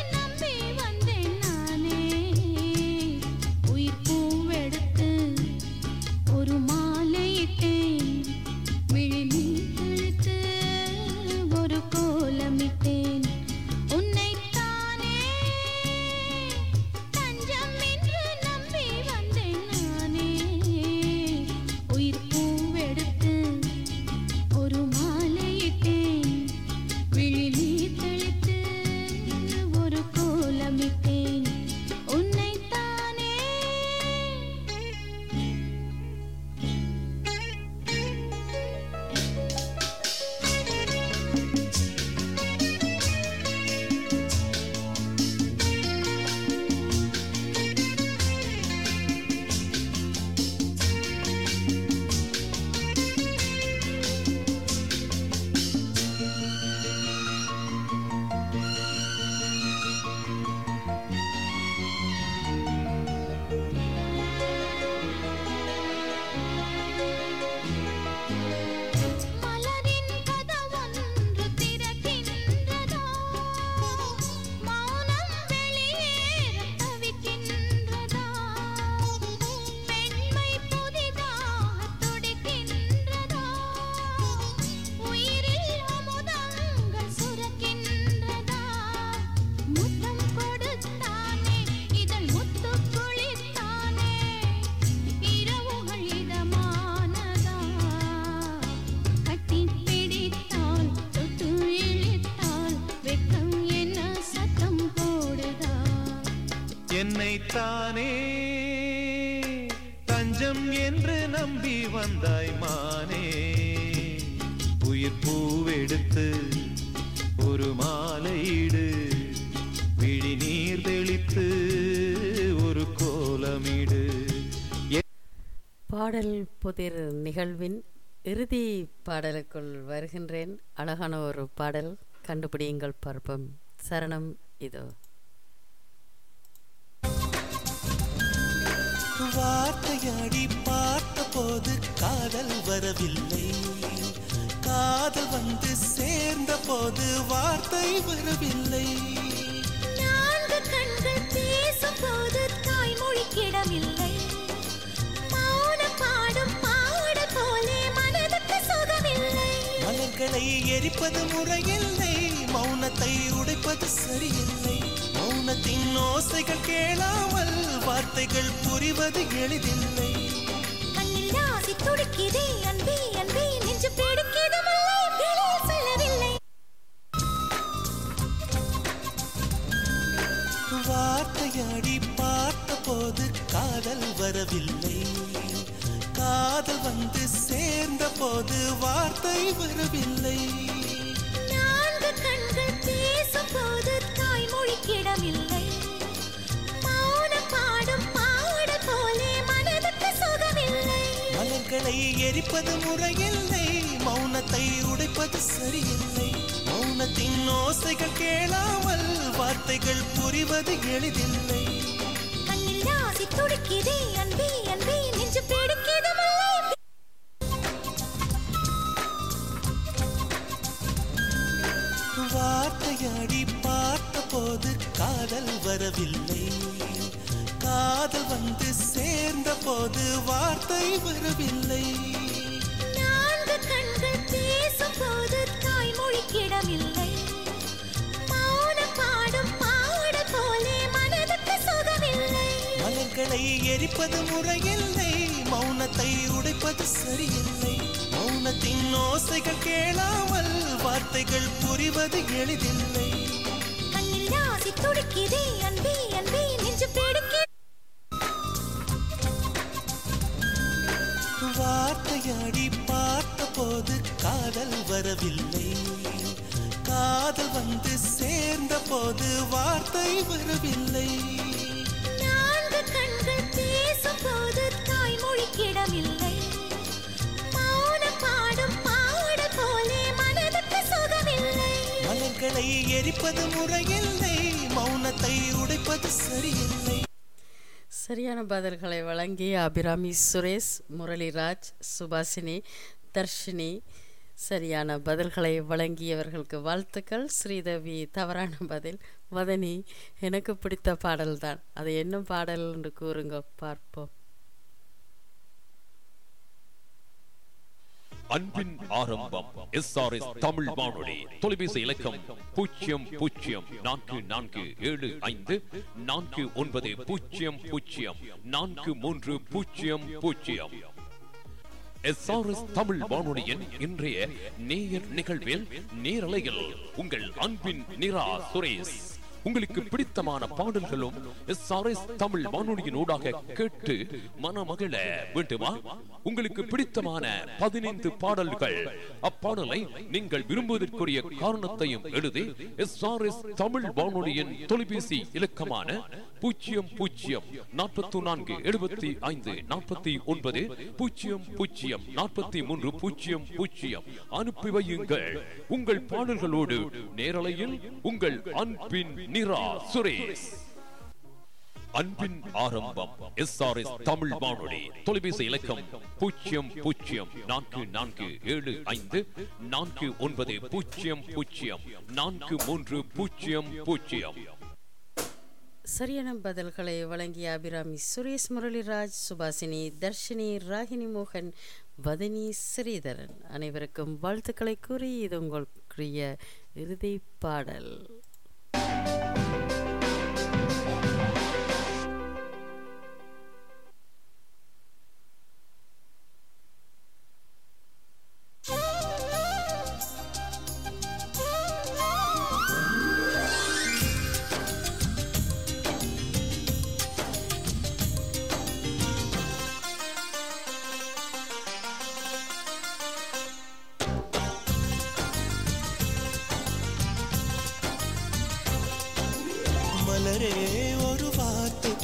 உயிர் பூவெடுத்து என்னைத்தானே தஞ்சம் என்று நம்பி வந்தாய் மானே உயிர் பூவெடுத்து ஒரு மாலையிடு விழி நீர் தெளித்து ஒரு கோலமிடு. பாடல் புதிர் நிகழ்வின் இறுதி பாடலுக்குள் வருகின்றேன். அழகான ஒரு பாடல், கண்டுபிடியுங்கள் பார்ப்போம். சரணம் இதோ. வார்த்தையாடி பார்த்த போது காதல் வரவில்லை, காதல் வந்து சேர்ந்த போது வார்த்தை வரவில்லை. நான்கு கண்கள் பேசும் போது தாய்மொழி கிடமில்லை, மௌன பாடும் பாடல் போலே மனதுக்கு சுகமில்லை. மலர்களை எரிப்பது முறையில்லை, மௌனத்தை உடைப்பது சரியில்லை. மௌனத்தின் ஓசைகள் கேளாமல் வார்த்தைகள் புரிவது எளிதில்லை. கண்ணில் ஆசை துடிக்குதே அன்பே அன்பே, நெஞ்சு பிடிக்குது மல்லை வெளியே சொல்லவில்லை. வார்த்தையாடி பார்த்த போது காதல் வரவில்லை, காதல் வந்து சேர்ந்த போது வார்த்தை வரவில்லை. நான்கு கண்கள் பேசும் போது தாய்மொழி கிடமில்லை, மௌன பாடும் பாடல் போலே மனதுக்கு சுகமில்லை. மலர்களை எரிப்பது முறையில்லை, மௌனத்தை உடைப்பது சரியில்லை. மௌனத்தின் ஓசைகள் கேளாமல் வார்த்தைகள் புரிவது எளிதில்லை. கண்ணில் ஆசை துடிக்குதே அன்பே அன்பே, நெஞ்சு பிடிக்குது மல்லை. வார்த்தையாடி பார்த்த போது காதல் வரவில்லை, காதல் வந்து சேர்ந்த போது வார்த்தை வரவில்லை. நான்கு கண்கள் பேசும் போது தாய்மொழி கிடமில்லை, மௌன பாடும் பாடல் போலே மனதுக்கு சுகமில்லை. மலர்களை எரிப்பது முறையில்லை, மௌனத்தை உடைப்பது சரியில்லை. மௌனத்தின் ஓசைகள் கேளாமல் வார்த்தைகள் புரிவது எளிதில்லை. கண்ணில் ஆசை துடிக்குதே அன்பே அன்பே, நெஞ்சு பிடிக்குது. வார்த்தையாடி பார்த்த போது காதல் வரவில்லை, காதல் வந்து சேர்ந்த போது வார்த்தை வரவில்லை. நான்கு கண்கள் பேசும் போது தாய்மொழி கிடமில்லை, மௌன பாடும் பாடல் போலே மனதுக்கு சுகமில்லை. மலர்களை எரிப்பது முறையில்லை, மௌனத்தை உடைப்பது சரியில்லை. சரியான பதில்களை வழங்கிய அபிராமி சுரேஷ், முரளிராஜ், சுபாஷினி, தர்ஷினி. சரியான பதில்களை வழங்கியவர்களுக்கு வாழ்த்துக்கள். ஸ்ரீதேவி தவறான பதில். வதனி, எனக்கு பிடித்த பாடல்தான், அது என்ன பாடல் என்று கூறுங்க பார்ப்போம். அன்பின் ஆரம்பம் எஸ் ஆர் எஸ் தமிழ் வானொலி. தொலைபேசி இலக்கம் பூஜ்ஜியம் பூஜ்ஜியம் நான்கு நான்கு ஏழு ஐந்து நான்கு ஒன்பது பூஜ்ஜியம் பூஜ்ஜியம் நான்கு மூன்று பூஜ்ஜியம் பூஜ்ஜியம். எஸ் ஆர் எஸ் தமிழ் வானொலியின் இன்றைய நேயர் நிகழ்வில் நேரலையில் உங்கள் அன்பின் நிரா சுரேஷ். உங்களுக்கு பிடித்தமான பாடல்களும் எஸ் ஆர் எஸ் தமிழ் வானொலியின் ஊடாக கேட்டு மனமகிழ வேண்டுமா? உங்களுக்கு பிடித்தமான பதினைந்து பாடல்கள், அப்பாடலை நீங்கள் விரும்புவதற்குரிய காரணத்தையும் எழுதி எஸ் ஆர் எஸ் தமிழ் வானொலியின் தொலைபேசி இலக்கமான பூஜ்ஜியம் பூஜ்ஜியம் நாற்பத்தி நான்கு எழுபத்தி ஐந்து நாற்பத்தி ஒன்பது பூஜ்ஜியம் பூஜ்ஜியம் நாற்பத்தி மூன்று பூஜ்ஜியம் பூஜ்ஜியம் அனுப்பி வையுங்கள். உங்கள் பாடல்களோடு நேரலையில் உங்கள் அன்பின் நிரா சுரேஷ். அன்பின் ஆரம்பம் எஸ் ஆர் எஸ் தமிழ் வானொலி. தொலைபேசி இலக்கம் பூஜ்ஜியம் பூஜ்ஜியம் நான்கு நான்கு ஏழு ஐந்து நான்கு ஒன்பது பூஜ்ஜியம் பூஜ்ஜியம் நான்கு மூன்று பூஜ்ஜியம் பூஜ்ஜியம். சரியான பதில்களை வழங்கிய அபிராமி சுரேஷ், முரளிராஜ், சுபாஷினி, தர்ஷினி, ராகினி மோகன், வதனி, ஸ்ரீதரன் அனைவருக்கும் வாழ்த்துக்களை கூறி இது உங்களுக்குரிய இறுதி பாடல்.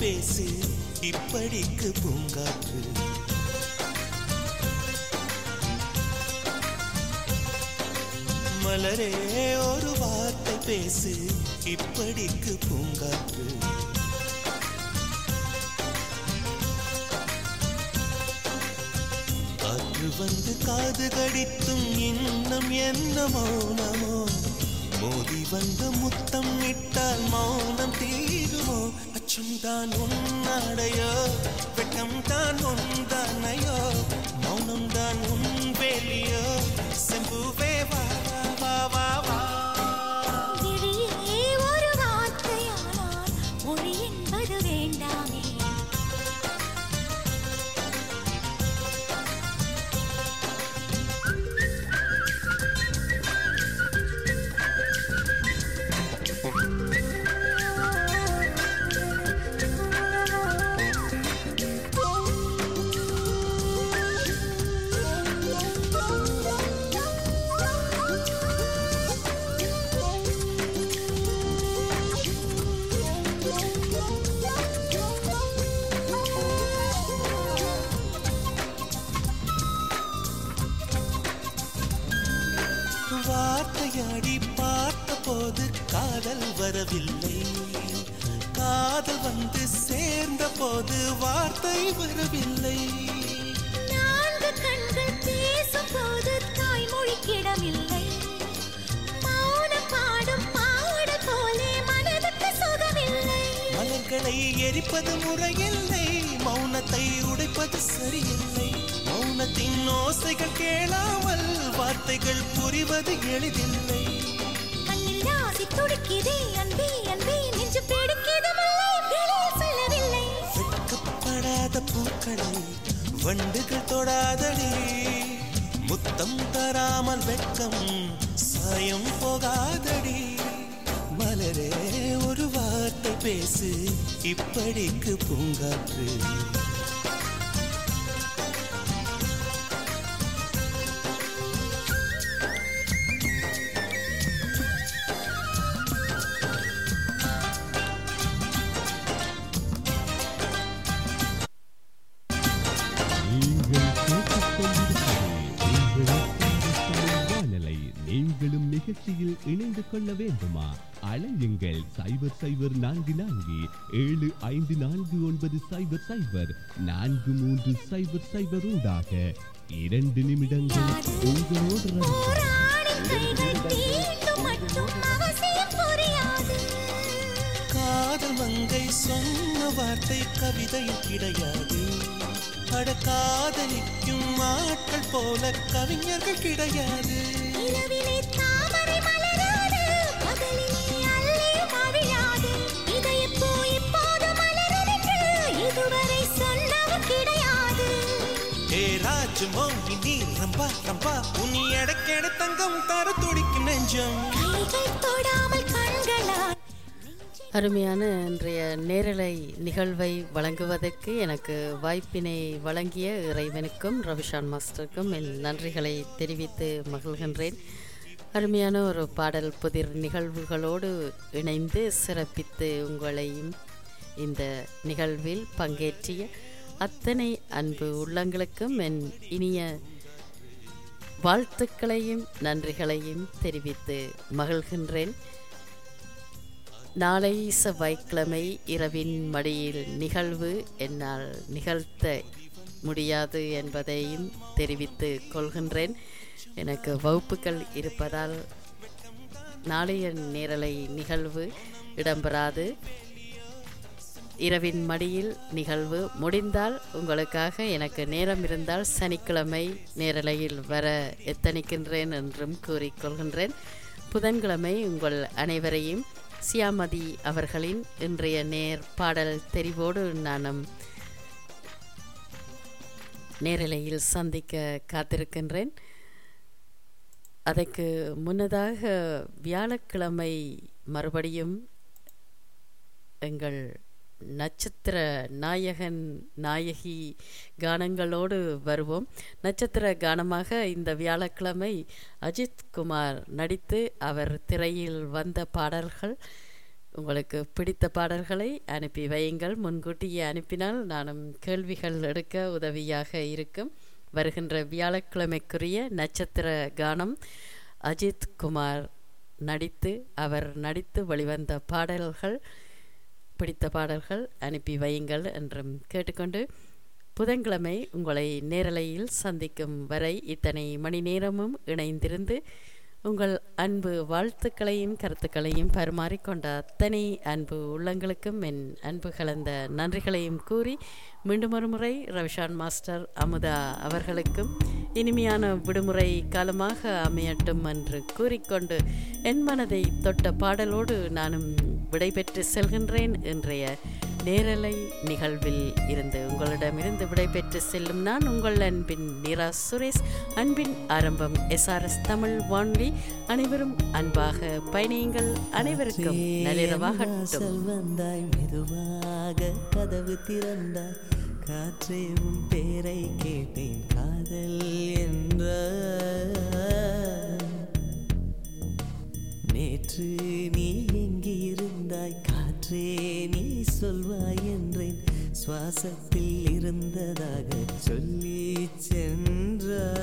பேசு இப்படிக்கு பூங்காற்று மலரே ஒரு வார்த்தை பேசு இப்படிக்கு பூங்காற்று காற்று வந்து காது கடித்தும் இன்னும் என்ன மௌனமோ மோதி வந்து முத்தம் இட்டால் மௌனம் தீருமோ அச்சும் தான் உன்னாடையோ வெட்டம் தான் உந்தானையோ மௌனம் தான் உன் வேலியோ செம்புவே வா வா வா வா விழியே ஒரு வார்த்தையானால் மொழி என்பது வேண்டாமே வார்த்தையாடி பார்த்த போது காதல் வரவில்லை காதல் வந்து சேர்ந்த போது வார்த்தை வரவில்லை நான்கு கண்கள் பேசும் போது தாய்மொழிக்கிடமில்லை மௌனம் பாடும் பாட போலே மனதுக்கு சுகமில்லை மலர்களை எரிப்பது முறையில்லை மௌனத்தை உடைப்பது சரியில்லை மௌனத்தின் ஓசைகள் கேளாமல் வார்த்தைகள் புரிவது எளிதில்லை கண்ணில் ஆசை துடிக்குதே அன்பே அன்பே நெஞ்சு பிடிக்குது முல்லை வெளியே சொல்லவில்லை வெட்கப்படாத பூக்களை வண்டுகள் தொடாதடி முத்தம் தராமல் வெட்கம் சாயம் போகாதடி மலரே ஒரு வார்த்தை பேசு இப்படிக்கு பூங்காற்று நீங்களும் நிகழ்ச்சியில் இணைந்து கொள்ள வேண்டுமா? அழையுங்கள் சைபர் சைபர் நான்கு நான்கு ஏழு ஐந்து நான்கு ஒன்பது சைபர் சைபர் நான்கு மூன்று சைபர் சைபர் ஊடாக இரண்டு நிமிடங்கள் உங்களோடு காதல் மங்கை சொன்ன வார்த்தை கவிதையில் கிடையாது அட காதலிக்கும் ஆட்கள் போல கவிஞர்கள் கிடையாது ஏ ராஜு மோகினி ரம்பா ரம்பா உனி எடக்கெட தங்கம் தர துடிக்கும் நெஞ்சம் தொடாமல் கண்களால் அருமையான இன்றைய நேரலை நிகழ்வை வழங்குவதற்கு எனக்கு வாய்ப்பினை வழங்கிய இறைவனுக்கும் ரவிஷான் மாஸ்டருக்கும் என் நன்றிகளை தெரிவித்து மகிழ்கின்றேன். அருமையான ஒரு பாடல் புதிர் நிகழ்வுகளோடு இணைந்து சிறப்பித்து உங்களையும் இந்த நிகழ்வில் பங்கேற்றிய அத்தனை அன்பு உள்ளங்களுக்கும் என் இனிய வாழ்த்துக்களையும் நன்றிகளையும் தெரிவித்து மகிழ்கின்றேன். நாளை செவ்வாய்க்கிழமை இரவின் மடியில் நிகழ்வு என்னால் நிகழ்த்த முடியாது என்பதையும் தெரிவித்து கொள்கின்றேன். எனக்கு வகுப்புகள் இருப்பதால் நாளைய நேரலை நிகழ்வு இடம்பெறாது. இரவின் மடியில் நிகழ்வு முடிந்தால் உங்களுக்காக எனக்கு நேரம் இருந்தால் சனிக்கிழமை நேரலையில் வர எத்தனிக்கின்றேன் என்றும் கூறிக்கொள்கின்றேன். புதன்கிழமை உங்கள் அனைவரையும் சியாமதி அவர்களின் இன்றைய நேர் பாடல் தெரிவோடு நானும் நேரலையில் சந்திக்க காத்திருக்கின்றேன். அதற்கு முன்னதாக வியாழக்கிழமை மறுபடியும் எங்கள் நட்சத்திர நாயகன் நாயகி கானங்களோடு வருவோம். நட்சத்திர கானமாக இந்த வியாழக்கிழமை அஜித் குமார் நடித்து அவர் திரையில் வந்த பாடல்கள் உங்களுக்கு பிடித்த பாடல்களை அனுப்பி வையுங்கள். முன்கூட்டியே அனுப்பினால் நானும் கேள்விகள் எடுக்க உதவியாக இருக்கும். வருகின்ற வியாழக்கிழமைக்குரிய நட்சத்திர கானம் அஜித் குமார் நடித்து அவர் நடித்து வெளிவந்த பாடல்கள் பிடித்த பாடல்கள் அனுப்பி வையுங்கள் என்றும் கேட்டுக்கொண்டு, புதன்கிழமை உங்களை நேரலையில் சந்திக்கும் வரை இத்தனை மணி நேரமும் இணைந்திருந்து உங்கள் அன்பு வாழ்த்துக்களையும் கருத்துக்களையும் பரிமாறிக்கொண்ட அத்தனை அன்பு உள்ளங்களுக்கும் என் அன்பு கலந்த நன்றிகளையும் கூறி, மீண்டும் ஒரு முறை ரவிஷான் மாஸ்டர் அமுதா அவர்களுக்கும் இனிமையான விடுமுறை காலமாக அமையட்டும் என்று கூறிக்கொண்டு, என் மனதை தொட்ட பாடலோடு நானும் விடைபெற்று செல்கின்றேன். இன்றைய நேரலை நிகழ்வில் இருந்து உங்களிடமிருந்து விடைபெற்று செல்லும் நான் உங்கள் அன்பின் நிரா சுரேஷ். அன்பின் ஆரம்பம் எஸ்ஆர்எஸ் தமிழ் வானொலி. அனைவரும் அன்பாக பயணியுங்கள். அனைவருக்கும் நள்ளிரவாகட்டும். வந்தாய் மெதுவாக கதவு திறந்தாய், காற்றே உன் பேரை கேட்டேன் காதல் என்ற. நேற்று நீ எங்கே இருந்தாய் காற்றே நீ சொல்வாய் என்றேன், சுவாசத்தில் இருந்ததாக சொல்லி சென்றாய்.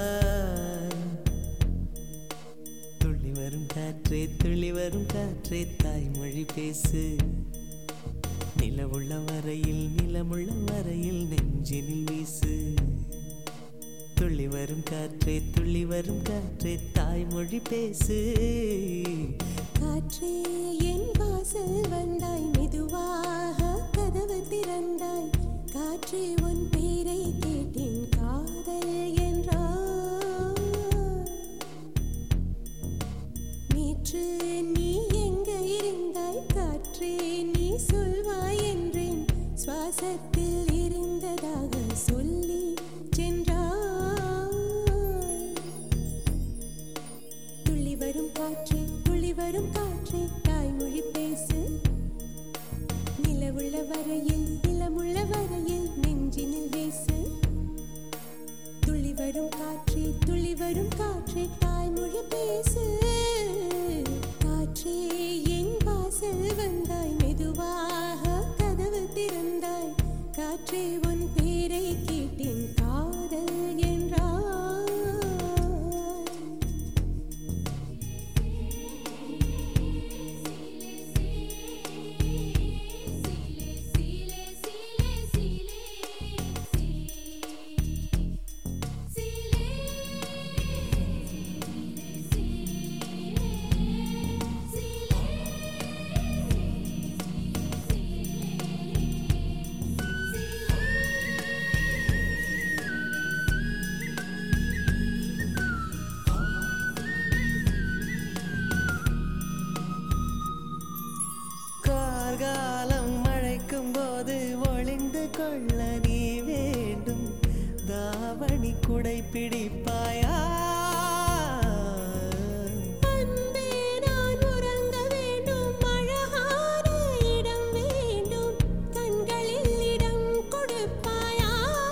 துள்ளி வரும் காற்றே துள்ளி வரும் காற்றே தாய்மொழி பேசு, நிலவுள்ள வரையில் நிலமுள்ள வரையில் நெஞ்சினில் வீசு. துள்ளி வரும் காற்றே துள்ளி வரும் காற்றே தாய்மொழி பேசு. காற்றே என் வாசல் வந்தாய், மெதுவாக கதவு திறந்தாய், காற்றே உன் பேரை கேட்டேன் காதல் என்றாய். நேற்று நீ எங்க இருந்தாய் காற்றே நீ சொல்வாய் என்றேன், சுவாசத்தில் இருந்ததாக சொல்லி சென்றாய். துள்ளி வரும் காற்றே துள்ளி வரும் காற்றே தாய்மொழி பேசு, நிலவுள்ள வரையில் நிலமுள்ள வரையில் நெஞ்சினில் வீசு. துள்ளி வரும் காற்றே துள்ளி வரும் காற்றே தாய்மொழி பேசு. காற்றே என் வாசல் வந்தாய், மெதுவாக கதவு திறந்தாய், காற்றே உன் பேரை கேட்டேன் காதல் என்றாய். கார்காலம் மழைக்கும் போது ஒளிந்து கொள்ள நீ வேண்டும், தாவணி குடை பிடிப்பாயா? அன்பே நான் உறங்க வேண்டும், அழகான இடம் வேண்டும், கண்களில் இடம் கொடுப்பாயா?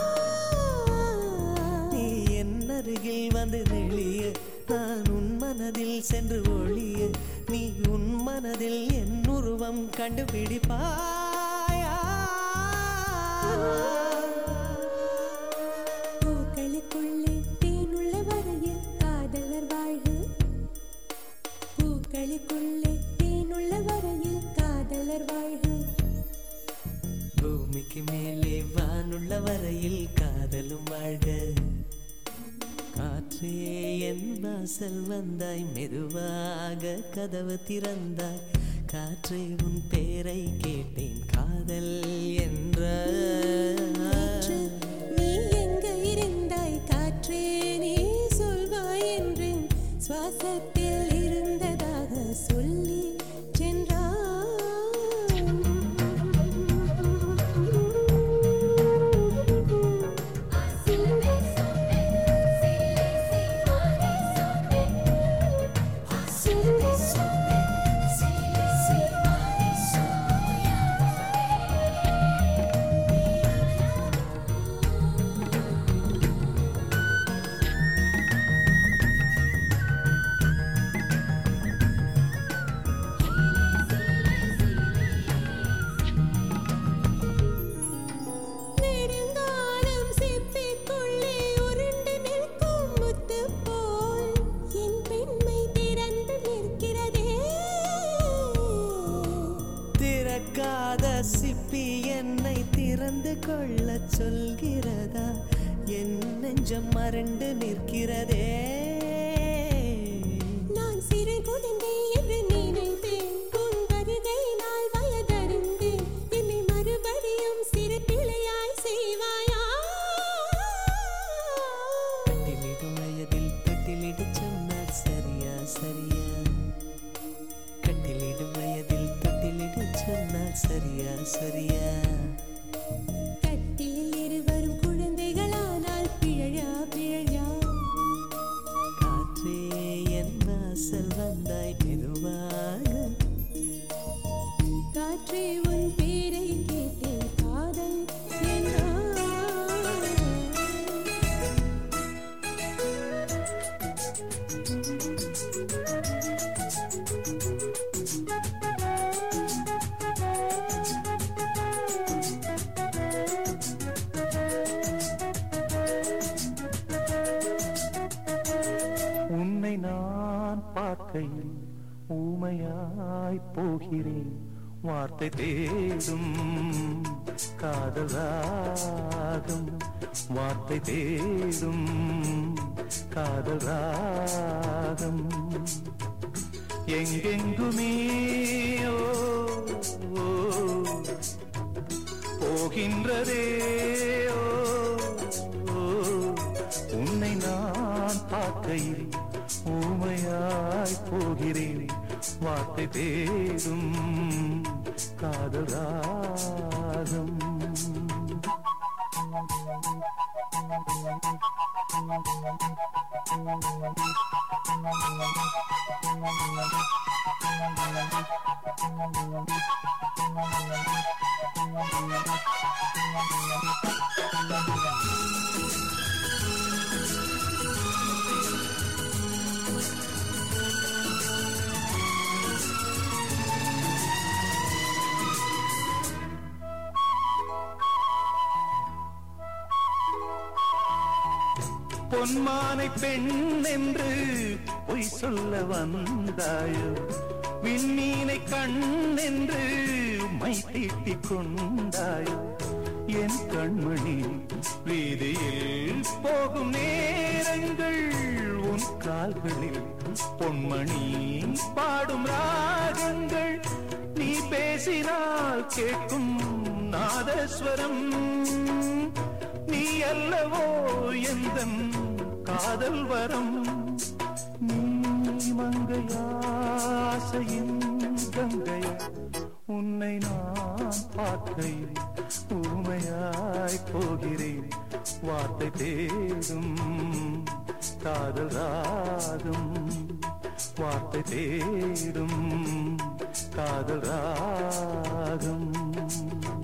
நீ என் அருகில் வந்து நெளிய, நான் உன் மனதில் சென்று ஒளிய, நீ உன் மனதில் என் உருவம் கண்டுபிடிப்பாயா? பூக்களுக்குள்ளே தேனுள்ள வரையில் காதலர் வாழ்வு, பூக்களுக்குள்ளே தேனுள்ள வரையில் காதலர் வாழ்வு. பூமிக்கு மேலே வானுள்ள வரையில் காதலும் வாழ்க. காற்றே என் வாசல் வந்தாய், மெதுவாக கதவு திறந்தாய், காற்றே உன் பேரை கேட்டேன் காதல் என்ற. நீ எங்க இருந்தாய் காற்றே நீ சொல்வாய் என்றேன், சுவாசத்தில் இருந்ததாக சொல்லி சென்றாய். என்னை திறந்து கொள்ள சொல்கிறதா என் நெஞ்சம் மறண்டு நிற்கிறதே நான் சிறை குழந்தை என்று நினைத்தேன் உன் வருகை நாள் வயதறிந்தேன் என்னை மறுபடியும் சிறு பிள்ளையாய் செய்வாயா கட்டிலிடும் வயதில் தொட்டிலிட சொன்னால் சரியா சரியா கட்டிலிடும் வயதில் தொட்டிலிட சொன்னால் சரியா சரியா கட்டிலில் இருவரும் குழந்தைகளானால் பிழையா பிழையா காற்றே என் வாசல் வந்தாய் மெதுவாக காற்றே உன் பேரை கேட்டேன் காதல் என்றான். உன்னை நான் பார்க்கையில் ஊமையாய் போகிறேன் வார்த்தை தேடும் காதல் ராகம் வார்த்தை தேடும் காதல் ராகம் எங்கெங்குமே ஓ, ஓ, போகின்றதே ஓ, ஓ, உன்னை நான் பார்க்கையில் ஊமையாய் போகிறேன் வார்த்தை தேடும் காதல் ராகம் பொன்மானை பெண் என்று பொய் சொல்ல வந்தாயோ விண்மீனை கண் என்று மை தீட்டிக் கொண்டாயோ என் கண்மணி வீதியில் போகும் நேரங்கள் உன் கால்களில் பொன்மணி பாடும் ராகங்கள் நீ பேசினால் கேட்கும் நாதஸ்வரம் நீ அல்லவோ எந்தன் காதல் வரம் நீ மங்கையாசையின் கங்கைய உன்னை நான் பார்க்கையில் ஊமையாய் போகிறேன் வார்த்தை தேடும் காதல் ராகம் வார்த்தை தேடும் காதல் ராகம்